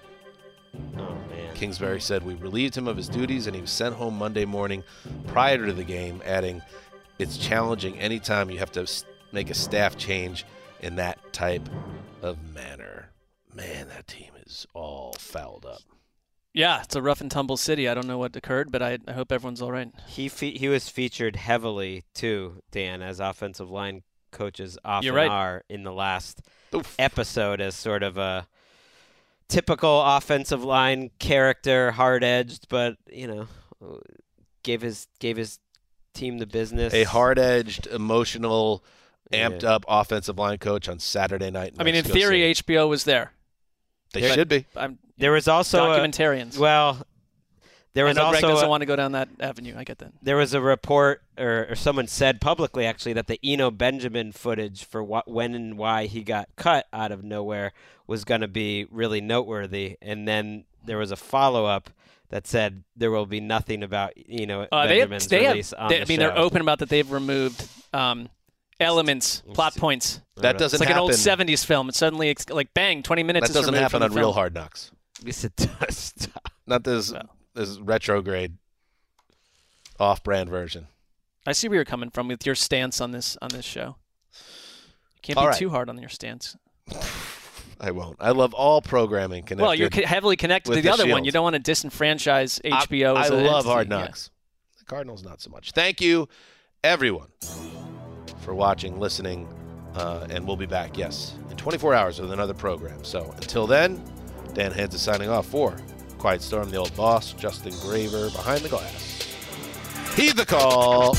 Oh man! Kingsbury said we relieved him of his duties and he was sent home Monday morning prior to the game, adding, "It's challenging anytime you have to make a staff change in that type of manner." Man, that team is all fouled up. Yeah, it's a rough and tumble city. I don't know what occurred, but I, I hope everyone's all right. He fe- he was featured heavily too, Dan, as offensive line coaches often You're right. are in the last Oof. episode as sort of a typical offensive line character, hard-edged, but you know, gave his gave his team the business. A hard-edged, emotional, Yeah. amped up offensive line coach on Saturday night. In I mean, in Mexico theory, City. H B O was there. They But should be. I'm, There was also a- documentarians. well, there was I know also Greg doesn't a- want to go down that avenue. I get that. There was a report, or, or someone said publicly, actually, that the Eno Benjamin footage for what, when and why he got cut out of nowhere was going to be really noteworthy. And then there was a follow-up that said there will be nothing about Eno Uh, they have, Benjamin's they release have, on they, the I mean, show. they're open about that they've removed um, elements, plot points. That doesn't It's like an old happen. seventies film. It's suddenly it's like bang, twenty minutes. That is doesn't removed happen from on the Real film. Hard Knocks. Yes, it does. Not this, this retrograde, off-brand version. I see where you're coming from with your stance on this on this show. You can't All be right. too hard on your stance. I won't. I love all programming connected. Well, you're co- heavily connected with to the, other one. Shield. You don't want to disenfranchise H B O. I, as I an love entity. Hard Yeah. Knocks. The Cardinals, not so much. Thank you, everyone, for watching, listening, uh, and we'll be back, yes, in twenty-four hours with another program. So until then, Dan Hands is signing off for Quiet Storm, the old boss, Justin Graver, behind the glass. Heed the call.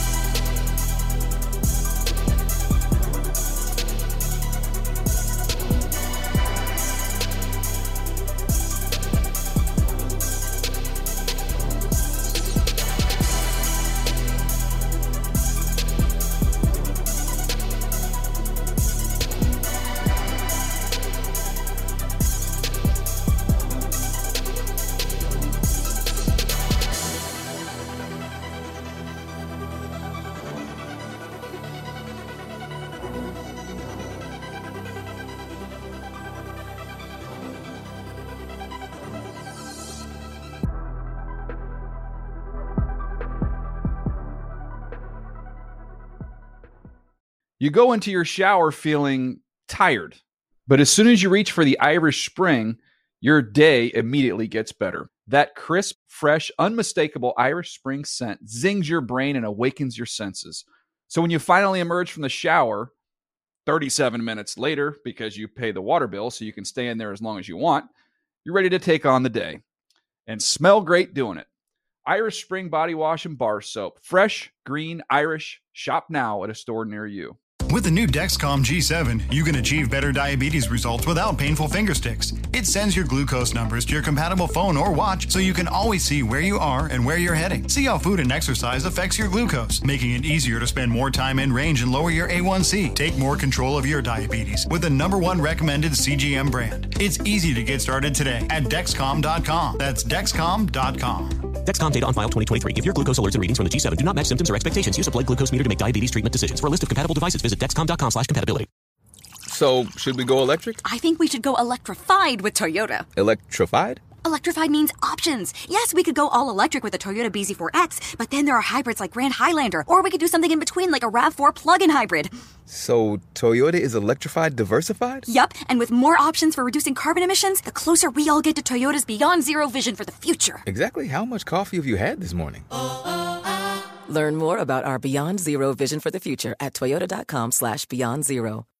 You go into your shower feeling tired, but as soon as you reach for the Irish Spring, your day immediately gets better. That crisp, fresh, unmistakable Irish Spring scent zings your brain and awakens your senses. So when you finally emerge from the shower, thirty-seven minutes later, because you pay the water bill so you can stay in there as long as you want, you're ready to take on the day and smell great doing it. Irish Spring Body Wash and Bar Soap. Fresh, green, Irish. Shop now at a store near you. With the new Dexcom G seven, you can achieve better diabetes results without painful finger sticks. It sends your glucose numbers to your compatible phone or watch so you can always see where you are and where you're heading. See how food and exercise affects your glucose, making it easier to spend more time in range and lower your A one C. Take more control of your diabetes with the number one recommended C G M brand. It's easy to get started today at Dexcom dot com. That's Dexcom dot com. Dexcom data on file twenty twenty-three. If your glucose alerts and readings from the G seven do not match symptoms or expectations, use a blood glucose meter to make diabetes treatment decisions. For a list of compatible devices, visit Dexcom dot com slash compatibility. So, should we go electric? I think we should go electrified with Toyota. Electrified? Electrified means options. Yes, we could go all electric with the Toyota B Z four X, but then there are hybrids like Grand Highlander, or we could do something in between like a RAV four plug-in hybrid. So, Toyota is electrified diversified? Yup, and with more options for reducing carbon emissions, the closer we all get to Toyota's Beyond Zero vision for the future. Exactly how much coffee have you had this morning? Learn more about our Beyond Zero vision for the future at toyota dot com slash beyond zero.